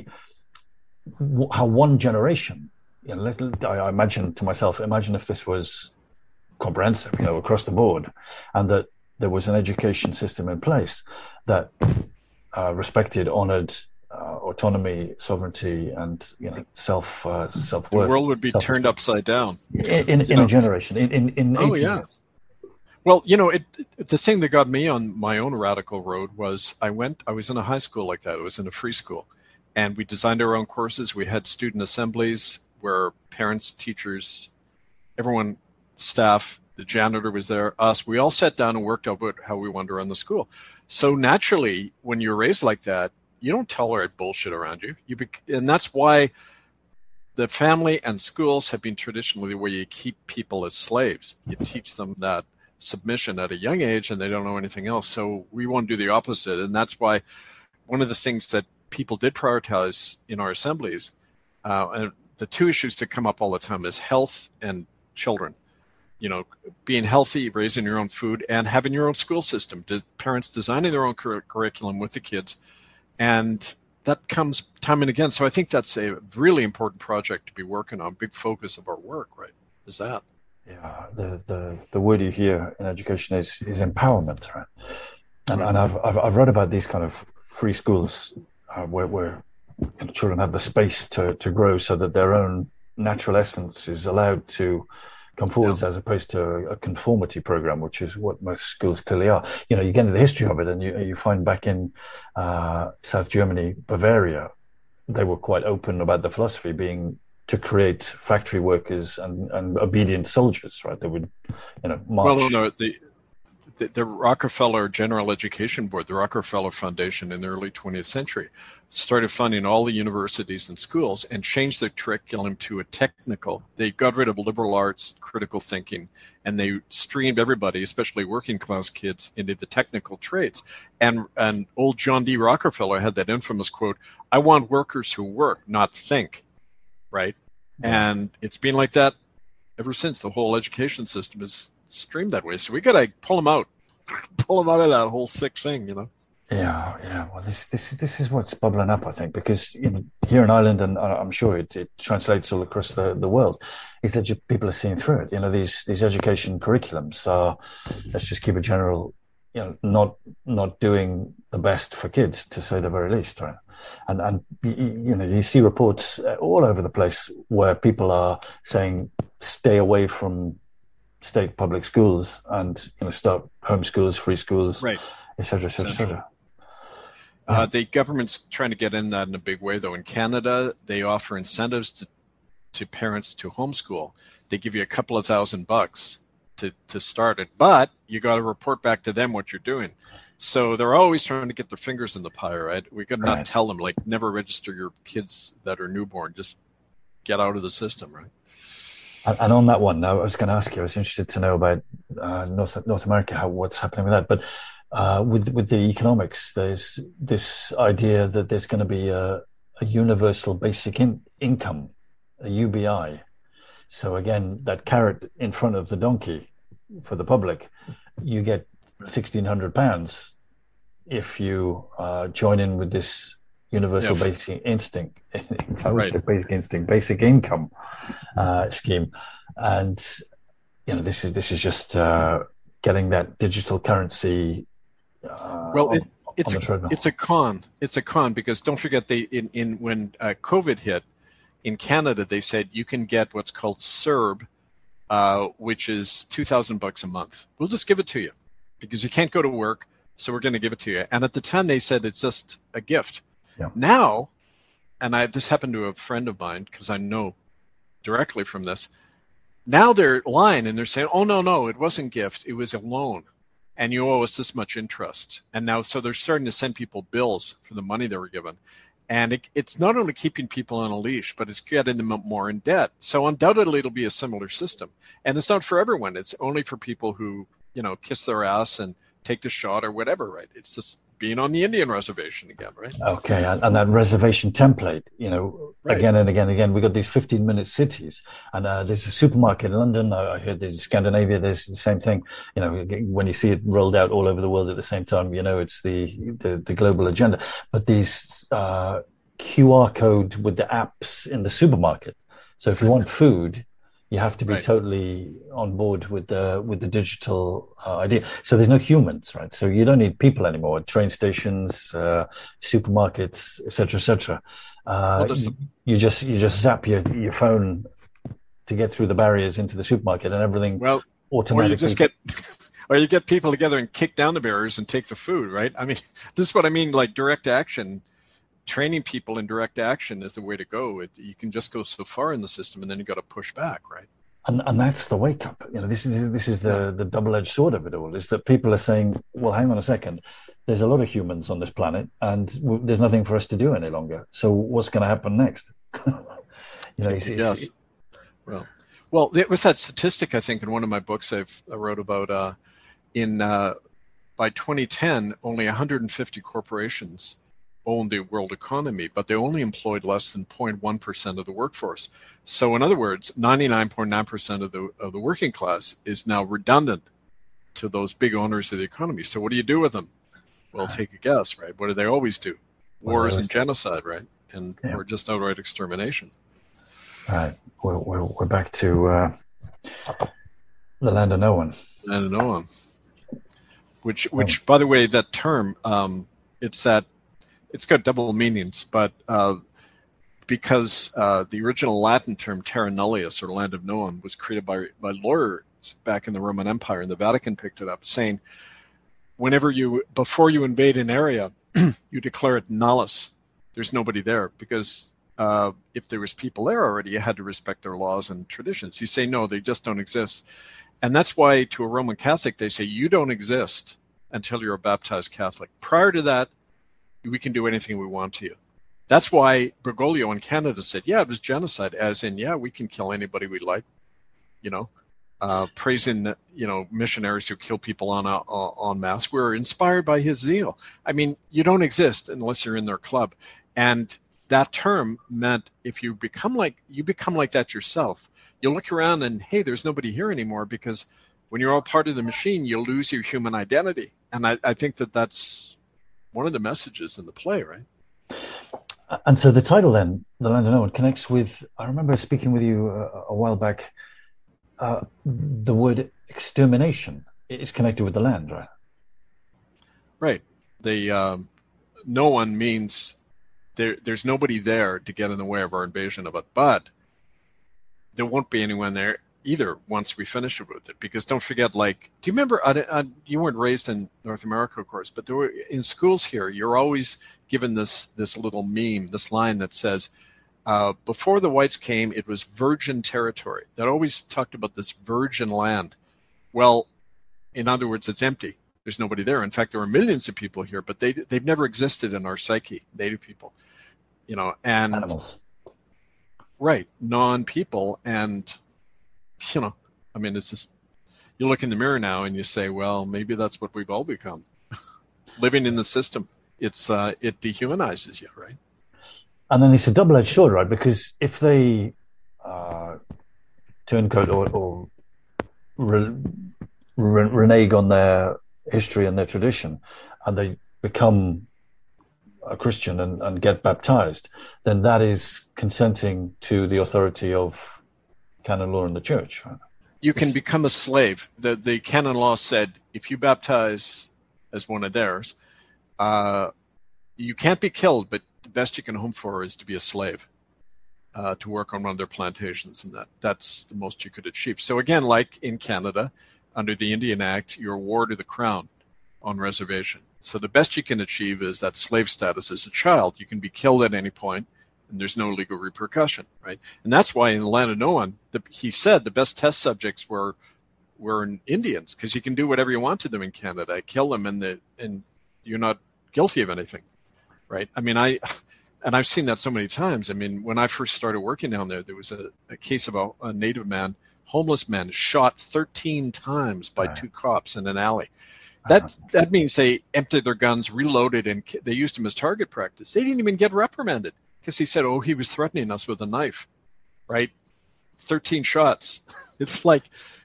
w- how one generation. You know, little, I, I imagine to myself, imagine if this was comprehensive, you know, across the board, and that there was an education system in place that uh, respected, honoured uh, autonomy, sovereignty, and you know, self uh, self worth. The world would be self- turned upside down in, in, in a generation. In in, in oh yeah. Years. Well, you know, it, it, the thing that got me on my own radical road was I went. I was in a high school like that. It was in a free school, and we designed our own courses. We had student assemblies where parents, teachers, everyone, staff, the janitor was there, us, we all sat down and worked out how we wanted to run the school. So naturally, when you're raised like that, you don't tolerate bullshit around you. You be, and that's why the family and schools have been traditionally where you keep people as slaves. You teach them that submission at a young age and they don't know anything else. So we want to do the opposite. And that's why one of the things that people did prioritize in our assemblies, uh, and the two issues that come up all the time is health and children. You know, being healthy, raising your own food, and having your own school system. De- parents designing their own cur- curriculum with the kids. And that comes time and again. So I think that's a really important project to be working on, big focus of our work, right? Is that? Yeah, the, the, the word you hear in education is, is empowerment, right? And, and I've, I've I've read about these kind of free schools uh, where, where you know, children have the space to, to grow so that their own natural essence is allowed to come forwards, yeah. as opposed to a conformity program, which is what most schools clearly are. You know, you get into the history of it, and you you find back in uh, South Germany, Bavaria, they were quite open about the philosophy being to create factory workers and, and obedient soldiers, right? They would, you know, march. Well, no, the, the the Rockefeller General Education Board, the Rockefeller Foundation in the early twentieth century, started funding all the universities and schools and changed their curriculum to a technical. They got rid of liberal arts, critical thinking, and they streamed everybody, especially working class kids, into the technical trades. And and old John D. Rockefeller had that infamous quote, "I want workers who work, not think," right? Yeah. And it's been like that ever since. The whole education system is streamed that way. So we got to pull them out, pull them out of that whole sick thing, you know? Yeah, yeah. Well, this this this is what's bubbling up, I think, because you know, here in Ireland, and I'm sure it, it translates all across the, the world, is that you, people are seeing through it. You know, these these education curriculums are, let's just keep it general, you know, not not doing the best for kids, to say the very least, right? And and you, you know, you see reports all over the place where people are saying, stay away from state public schools and, you know, start home schools, free schools, right, et cetera, et cetera, et cetera. Uh, the government's trying to get in that in a big way, though. In Canada, they offer incentives to, to parents to homeschool. They give you a couple of thousand bucks to, to start it, but you got to report back to them what you're doing. So they're always trying to get their fingers in the pie, right? We could not Right. tell them, like, never register your kids that are newborn. Just get out of the system, right? And and on that one, now I was going to ask you. I was interested to know about uh, North North America, how what's happening with that. But uh, with with the economics, there's this idea that there's going to be a, a universal basic in, income, a U B I. So again, that carrot in front of the donkey for the public, you get sixteen hundred pounds if you uh, join in with this universal Yeah. basic instinct, I would Right. say basic instinct, basic income uh, scheme, and you know this is this is just uh, getting that digital currency. Uh, Well, on, it, it's on the a, treadmill. it's a con. It's a con because don't forget they in, in when uh, COVID hit in Canada, they said you can get what's called C E R B, uh, which is two thousand bucks a month. We'll just give it to you because you can't go to work, so we're going to give it to you. And at the time, they said it's just a gift. Yeah. Now, and I this happened to a friend of mine because I know directly from this. Now they're lying and they're saying, "Oh no, no, it wasn't gift; it was a loan, and you owe us this much interest." And now, so they're starting to send people bills for the money they were given, and it, it's not only keeping people on a leash, but it's getting them more in debt. So undoubtedly, it'll be a similar system, and it's not for everyone. It's only for people who you know kiss their ass and take the shot or whatever, right? It's just being on the Indian reservation again, right? Okay, and, and that reservation template, you know, Right. again and again and again, we got these fifteen-minute cities, and uh, there's a supermarket in London. I, I heard there's Scandinavia. There's the same thing. You know, when you see it rolled out all over the world at the same time, you know, it's the the, the global agenda. But these uh, Q R code with the apps in the supermarket. So if you want food, you have to be Right. totally on board with the with the digital uh, idea. So there's no humans, right? So you don't need people anymore. Train stations, uh, supermarkets, et cetera, et cetera. Uh, Well, there's you, you just you just zap your your phone to get through the barriers into the supermarket, and everything Well, or automatically. you just get, or you get people together and kick down the barriers and take the food, right? I mean, this is what I mean, like direct action. Training people in direct action is the way to go. It, you can just go so far in the system, and then you got to push back, right? And, and that's the wake up. You know, this is this is the, the double-edged sword of it all. Is that people are saying, "Well, hang on a second. There's a lot of humans on this planet, and w- there's nothing for us to do any longer. So what's going to happen next?" you know, it's, it's, Yes. Well, well, there was that statistic I think in one of my books I've I wrote about. Uh, in uh, by twenty ten, only one hundred fifty corporations owned the world economy, but they only employed less than zero point one percent of the workforce. So in other words, ninety-nine point nine percent of the of the working class is now redundant to those big owners of the economy. So what do you do with them? Well, take a guess, right? What do they always do? What do they Wars always and do? genocide, right? And Yeah. or just outright extermination. right. We're, we're we're back to uh, the land of no one. And no one. Which, which, by the way, that term, um, it's that, it's got double meanings, but uh, because uh, the original Latin term terra nullius, or land of no one, was created by by lawyers back in the Roman Empire, and the Vatican picked it up, saying, whenever you, before you invade an area, you declare it nullus. There's nobody there, because uh, if there was people there already, you had to respect their laws and traditions. You say, no, they just don't exist. And that's why to a Roman Catholic, they say, you don't exist until you're a baptized Catholic. Prior to that, we can do anything we want to you. That's why Bergoglio in Canada said, yeah, it was genocide, as in, yeah, we can kill anybody we like, you know, uh, praising, the, you know, missionaries who kill people on, uh, en masse. We're inspired by his zeal. I mean, you don't exist unless you're in their club. And that term meant if you become like, you become like that yourself, you'll look around and, hey, there's nobody here anymore, because when you're all part of the machine, you'll lose your human identity. And I, I think that that's one of the messages in the play, right? And so the title then, The Land of No One, connects with, I remember speaking with you a, a while back, uh, the word extermination is connected with the land, right? Right. The um, no one means there, there's nobody there to get in the way of our invasion of it, but there won't be anyone there either once we finish with it. Because don't forget, like, do you remember, I, I, you weren't raised in North America, of course, but there were in schools here, you're always given this this little meme, this line that says, Uh, before the whites came, it was virgin territory. They always talked about this virgin land. Well, in other words, it's empty. There's nobody there. In fact, there are millions of people here, but they, they've never existed in our psyche, Native people. You know, and animals. Right, non-people. And, you know, I mean, it's just, you look in the mirror now and you say, well, maybe that's what we've all become. Living in the system, it's uh, it dehumanizes you, right? And then it's a double-edged sword, right? Because if they uh, turncoat or, or re, re, renege on their history and their tradition, and they become a Christian and, and get baptized, then that is consenting to the authority of canon law in the church, right? You can become a slave. The, the canon law said if you baptize as one of theirs, uh, you can't be killed, but the best you can hope for is to be a slave, uh, to work on one of their plantations, and that that's the most you could achieve. So again, like in Canada, under the Indian Act, you're a ward of the crown on reservation. So the best you can achieve is that slave status as a child. You can be killed at any point, and there's no legal repercussion, right? And that's why in the Land of Noah, the, he said the best test subjects were were Indians, because you can do whatever you want to them in Canada, kill them, and the and you're not guilty of anything. Right. I mean, I, and I've seen that so many times. I mean, when I first started working down there, there was a, a case of a, a Native man, homeless man, shot thirteen times by two cops in an alley. That that means they emptied their guns, reloaded, and they used him as target practice. They didn't even get reprimanded because he said, oh, he was threatening us with a knife. Right. thirteen shots. It's like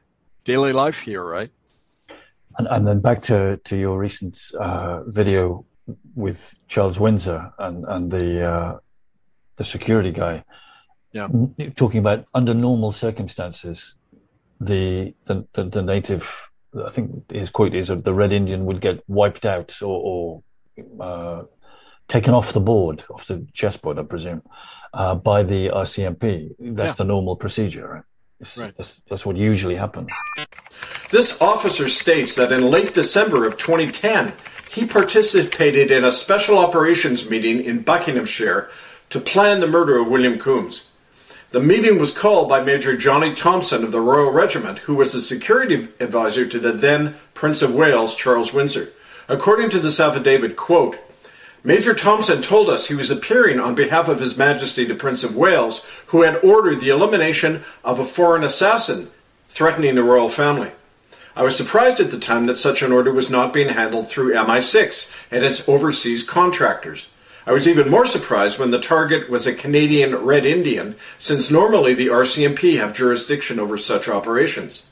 daily life here, right? And, and then back to, to your recent uh, video with Charles Windsor and and the uh, the security guy, yeah, talking about under normal circumstances, the the, the, the native, I think his quote is, the Red Indian would get wiped out or, or uh, taken off the board, off the chessboard, I presume, uh, by the R C M P. That's yeah. the normal procedure, right? It's, right. That's, that's what usually happens. This officer states that in late December of twenty ten, he participated in a special operations meeting in Buckinghamshire to plan the murder of William Coombs. The meeting was called by Major Johnny Thompson of the Royal Regiment, who was the security advisor to the then Prince of Wales, Charles Windsor. According to this affidavit, quote, Major Thompson told us he was appearing on behalf of His Majesty the Prince of Wales, who had ordered the elimination of a foreign assassin threatening the royal family. I was surprised at the time that such an order was not being handled through M I six and its overseas contractors. I was even more surprised when the target was a Canadian Red Indian, since normally the R C M P have jurisdiction over such operations.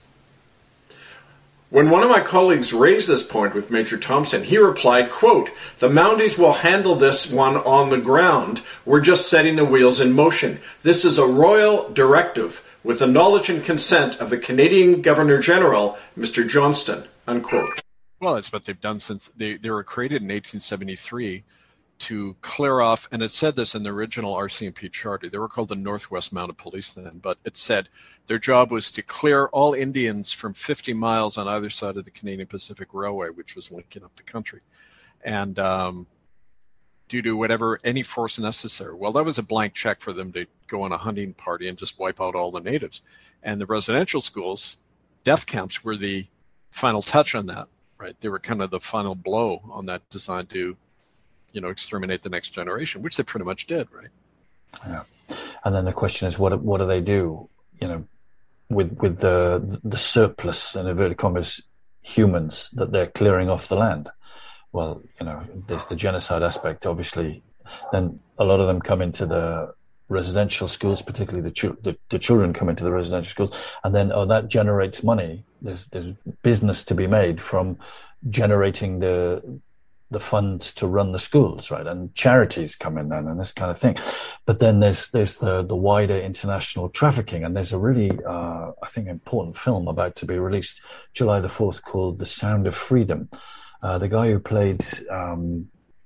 When one of my colleagues raised this point with Major Thompson, he replied, quote, the Mounties will handle this one on the ground. We're just setting the wheels in motion. This is a royal directive with the knowledge and consent of the Canadian Governor-General, Mister Johnston, unquote. Well, it's what they've done since they, they were created in eighteen seventy-three to clear off, and it said this in the original R C M P charter. They were called the Northwest Mounted Police then, but it said their job was to clear all Indians from fifty miles on either side of the Canadian Pacific Railway, which was linking up the country, and um, due to whatever, any force necessary. Well, that was a blank check for them to go on a hunting party and just wipe out all the natives. And the residential schools, death camps, were the final touch on that, right? They were kind of the final blow on that, designed to, you know, exterminate the next generation, which they pretty much did, right? Yeah. And then the question is, what what do they do, you know, with with the the surplus, in inverted commas, humans that they're clearing off the land? Well, you know, there's the genocide aspect, obviously. Then a lot of them come into the residential schools, particularly the, ch- the, the children come into the residential schools, and then oh, that generates money. There's there's business to be made from generating the the funds to run the schools, right? And charities come in then, and this kind of thing. But then there's there's the the wider international trafficking, and there's a really uh, I think important film about to be released July the fourth called The Sound of Freedom. Uh, the guy who played um,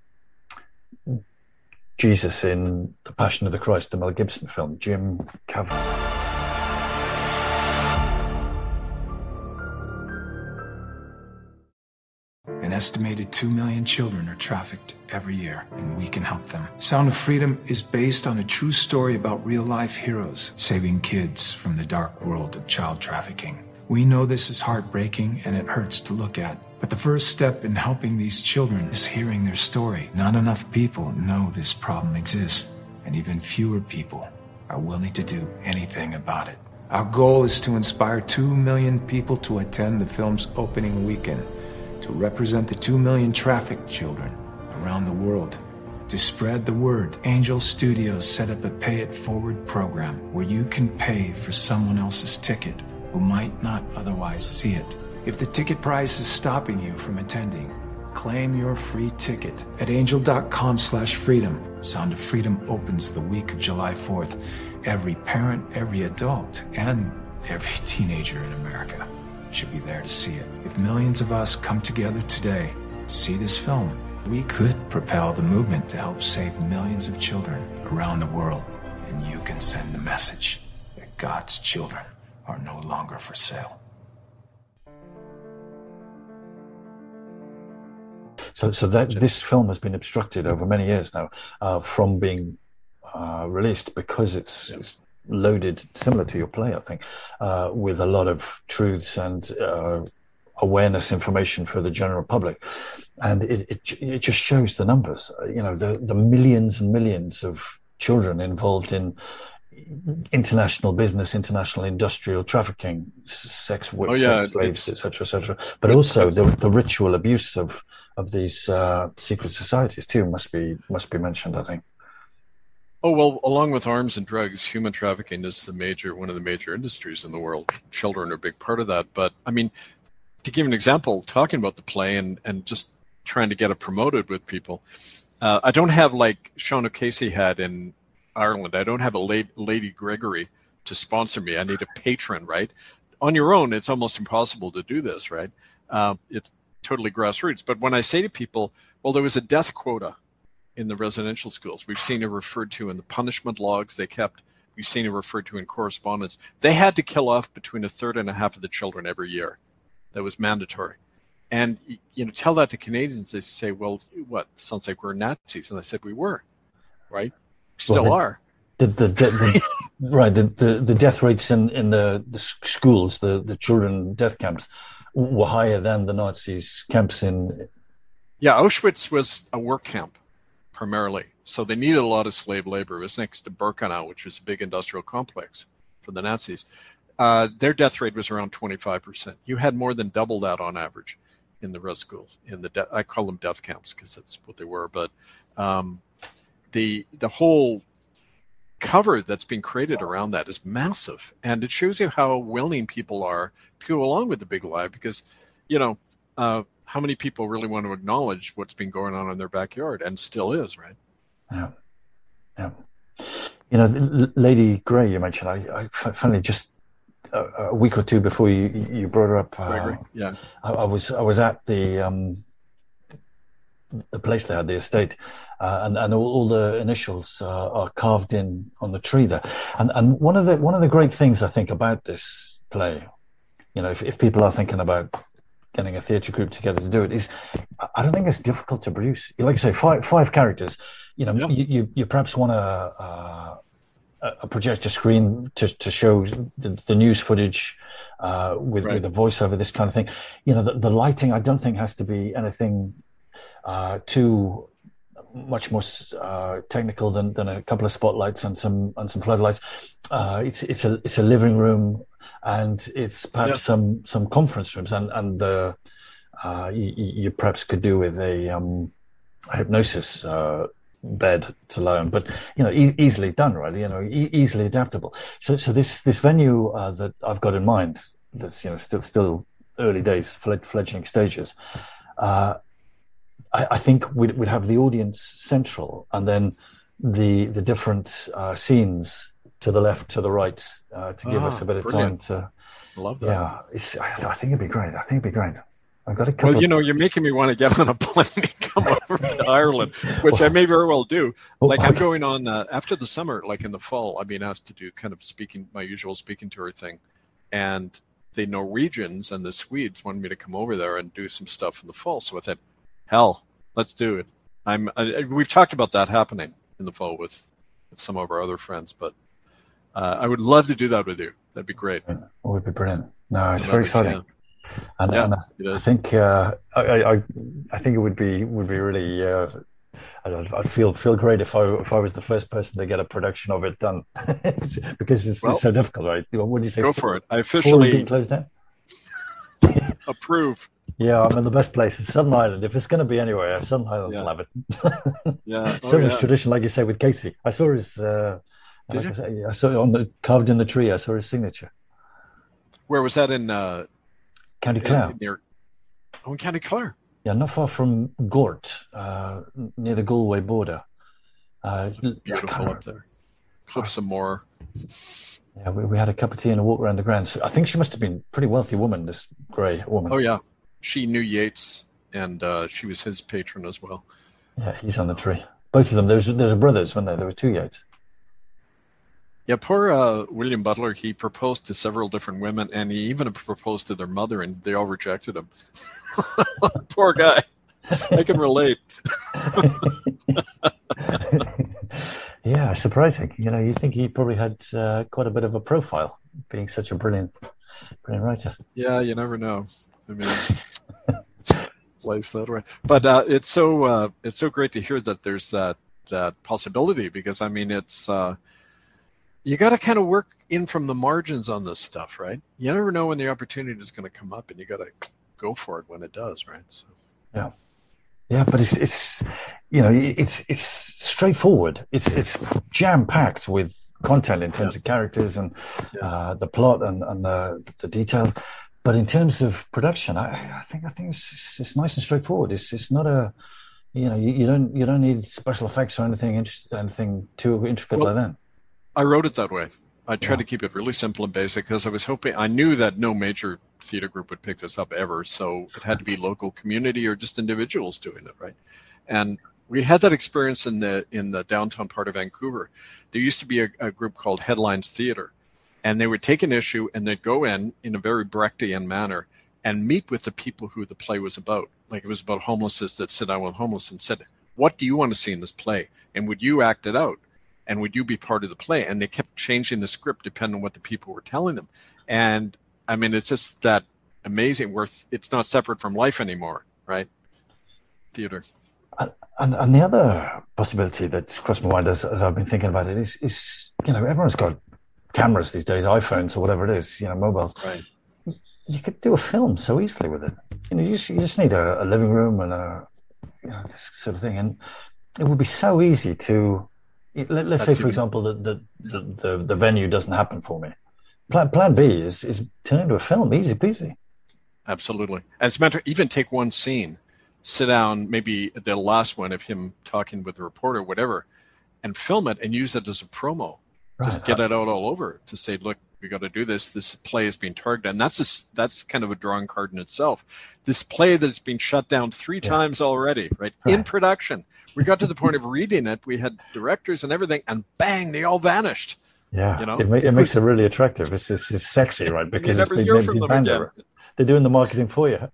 Jesus in The Passion of the Christ, the Mel Gibson film, Jim Caviezel. In estimated two million children are trafficked every year, and we can help them. Sound of Freedom is based on a true story about real-life heroes saving kids from the dark world of child trafficking. We know this is heartbreaking and it hurts to look at, but the first step in helping these children is hearing their story. Not enough people know this problem exists, and even fewer people are willing to do anything about it. Our goal is to inspire two million people to attend the film's opening weekend, to represent the two million trafficked children around the world. To spread the word, Angel Studios set up a Pay It Forward program where you can pay for someone else's ticket who might not otherwise see it. If the ticket price is stopping you from attending, claim your free ticket at angel.com slash freedom. Sound of Freedom opens the week of July fourth. Every parent, every adult, and every teenager in America should be there to see it. If millions of us come together today to see this film, we could propel the movement to help save millions of children around the world. And you can send the message that God's children are no longer for sale. So, so that this film has been obstructed over many years now uh, from being uh, released because it's, it's loaded, similar to your play, I think, uh, with a lot of truths and uh, awareness information for the general public, and it, it it just shows the numbers. You know, the the millions and millions of children involved in international business, international industrial trafficking, sex work, oh, yeah, sex slaves, et cetera, et cetera. But also the the ritual abuse of of these uh, secret societies too must be must be mentioned, I think. Oh, well, along with arms and drugs, human trafficking is the major one of the major industries in the world. Children are a big part of that. But I mean, to give an example, talking about the play and, and just trying to get it promoted with people, uh, I don't have like Sean O'Casey had in Ireland. I don't have a lady, Lady Gregory to sponsor me. I need a patron, right? On your own, it's almost impossible to do this, right? Uh, it's totally grassroots. But when I say to people, well, there was a death quota in the residential schools. We've seen it referred to in the punishment logs they kept. We've seen it referred to in correspondence. They had to kill off between a third and a half of the children every year. That was mandatory. And, you know, tell that to Canadians, they say, well, what, sounds like we're Nazis. And I said, we were, right? Still well, are. The, the, the, the, right, the, the, the death rates in, in the, the schools, the, the children death camps, were higher than the Nazis' camps in... Yeah, Auschwitz was a work camp, primarily. So they needed a lot of slave labor. It was next to Birkenau, which was a big industrial complex for the Nazis. Uh, their death rate was around twenty-five percent. You had more than double that on average in the res schools. In the de- I call them death camps because that's what they were. But um, the the whole cover that's being created around that is massive, and it shows you how willing people are to go along with the big lie. Because, you know, uh, how many people really want to acknowledge what's been going on in their backyard, and still is, right? Yeah, yeah. You know, Lady Grey, you mentioned. I, I finally just. A week or two before you you brought her up, uh, yeah, I, I was I was at the um, the place there, the estate, uh, and and all, all the initials uh, are carved in on the tree there. And and one of the one of the great things I think about this play, you know, if if people are thinking about getting a theatre group together to do it, is I don't think it's difficult to produce. Like I say, five five characters. You know, yeah. you, you you perhaps want to. Uh, a projector screen to to show the, the news footage uh, with right. with a voiceover, this kind of thing. You know, the, the lighting I don't think has to be anything uh, too much more uh, technical than, than a couple of spotlights and some and some floodlights. Uh, it's it's a it's a living room, and it's perhaps yeah. some some conference rooms, and and the uh, you, you perhaps could do with a, um, a hypnosis. Uh, bed to lie on, but you know, e- easily done, right? You know, e- easily adaptable. So, so this this venue uh, that I've got in mind, that's you know still still early days, fled, fledgling stages. Uh, I, I think we'd, we'd have the audience central, and then the the different uh, scenes to the left, to the right, uh, to give ah, us a bit of brilliant. time to. Love that. Yeah, it's, I, I think it'd be great. I think it'd be great. I've got a couple well, you know, you're making me want to get on a plane and come over to Ireland, which well, I may very well do. Like well, I'm going on uh, after the summer, like in the fall, I've been asked to do kind of speaking, my usual speaking tour thing. And the Norwegians and the Swedes wanted me to come over there and do some stuff in the fall. So I thought, hell, let's do it. I'm. I, we've talked about that happening in the fall with, with some of our other friends, but uh, I would love to do that with you. That'd be great. It would be brilliant. No, it's Another very exciting. chance. And, Yeah, and it I is. think uh, I, I I think it would be would be really. Uh, I'd, I'd feel feel great if I if I was the first person to get a production of it done, because it's, Well, it's so difficult, right? What do you say? Go four, for it. I four officially being closed down. approve. Yeah, I'm in the best place. Southern Ireland. If it's going to be anywhere, Southern Ireland Yeah. will have it. Yeah. So Oh, much yeah. tradition, like you say, with Casey. I saw his. Uh, Did like you? I, say, I saw it on the carved in the tree. I saw his signature. Where was that in? Uh, County in- Clare. near. Oh, in County Clare. Yeah, not far from Gort, uh, near the Galway border. Uh, Beautiful up there. Flip some more. Yeah, we, we had a cup of tea and a walk around the grounds. So I think she must have been a pretty wealthy woman, this Gray woman. Oh yeah, she knew Yeats, and uh, she was his patron as well. Yeah, he's on the tree. Both of them. There's there's brothers, weren't there? There were two Yates. Yeah, poor uh, William Butler. He proposed to several different women, and he even proposed to their mother, and they all rejected him. Poor guy. I can relate. Yeah, surprising. You know, you think he probably had uh, quite a bit of a profile, being such a brilliant, brilliant writer. Yeah, you never know. I mean, life's that way. But uh, it's so uh, it's so great to hear that there's that that possibility, because I mean, it's uh, you got to kind of work in from the margins on this stuff, right? You never know when the opportunity is going to come up, and you got to go for it when it does, right? So. Yeah, yeah, but it's it's you know it's it's straightforward. It's it's jam packed with content in terms Yeah. of characters and Yeah. uh, the plot and, and the the details. But in terms of production, I, I think I think it's, it's it's nice and straightforward. It's it's not a you know you, you don't you don't need special effects or anything inter- anything too intricate Well, like that. I wrote it that way. I tried Yeah. to keep it really simple and basic, because I was hoping, I knew that no major theater group would pick this up ever, so it had to be local community or just individuals doing it, right? And we had that experience in the in the downtown part of Vancouver. There used to be a, a group called Headlines Theater, and they would take an issue and they'd go in in a very Brechtian manner and meet with the people who the play was about. Like, it was about homelessness, that sit down with homeless and said, what do you want to see in this play? And would you act it out? And would you be part of the play? And they kept changing the script depending on what the people were telling them. And I mean, it's just that amazing where it's not separate from life anymore, right? Theater. And, and, and the other possibility that's crossed my mind as, as I've been thinking about it is, is, you know, everyone's got cameras these days, iPhones or whatever it is, you know, mobiles. Right. You could do a film so easily with it. You know, you just, you just need a, a living room and a, you know, this sort of thing. And it would be so easy to, let, let's That's say, for even- example, that the, the, the, the venue doesn't happen for me. Plan, plan B is, is turn into a film, easy peasy. Absolutely. As a matter, even take one scene, sit down, maybe the last one of him talking with the reporter, whatever, and film it and use it as a promo. Just Right. get it out all over to say, look, we got to do this. This play is being targeted. And that's a, that's kind of a drawing card in itself. This play that's been shut down three Yeah. times already, right? Right. In production. We got to the point of reading it. We had directors and everything, and bang, they all vanished. Yeah, You know, it, ma- it it makes was- it really attractive. It's, it's, it's sexy, right? Because it's never been, hear been, from been them banned again. over. They're doing the marketing for you.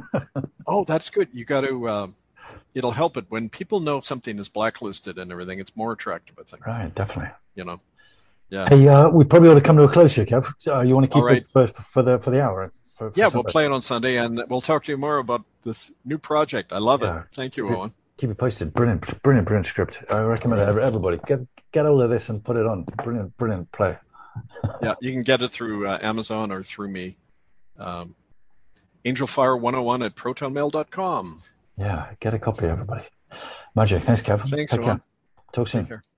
Oh, that's good. You got to, uh, it'll help it. When people know something is blacklisted and everything, it's more attractive, I think, Right, definitely. you know? Yeah. Hey, uh, we probably ought to come to a close here, Kev. Uh, you want to keep All right. it for, for the for the hour? For, for Yeah, we'll Sunday? play it on Sunday, and we'll talk to you more about this new project. I love Yeah. it. Thank you, Keep it- Owen. Keep it posted. Brilliant, brilliant, brilliant script. I recommend it. Everybody get get hold of this and put it on. Brilliant, brilliant play. Yeah, you can get it through uh, Amazon or through me. Um, Angelfire one oh one at protonmail dot com. Yeah, get a copy, everybody. Magic. Thanks, Kev. Thanks, Take care. Owen. Talk soon. Take care.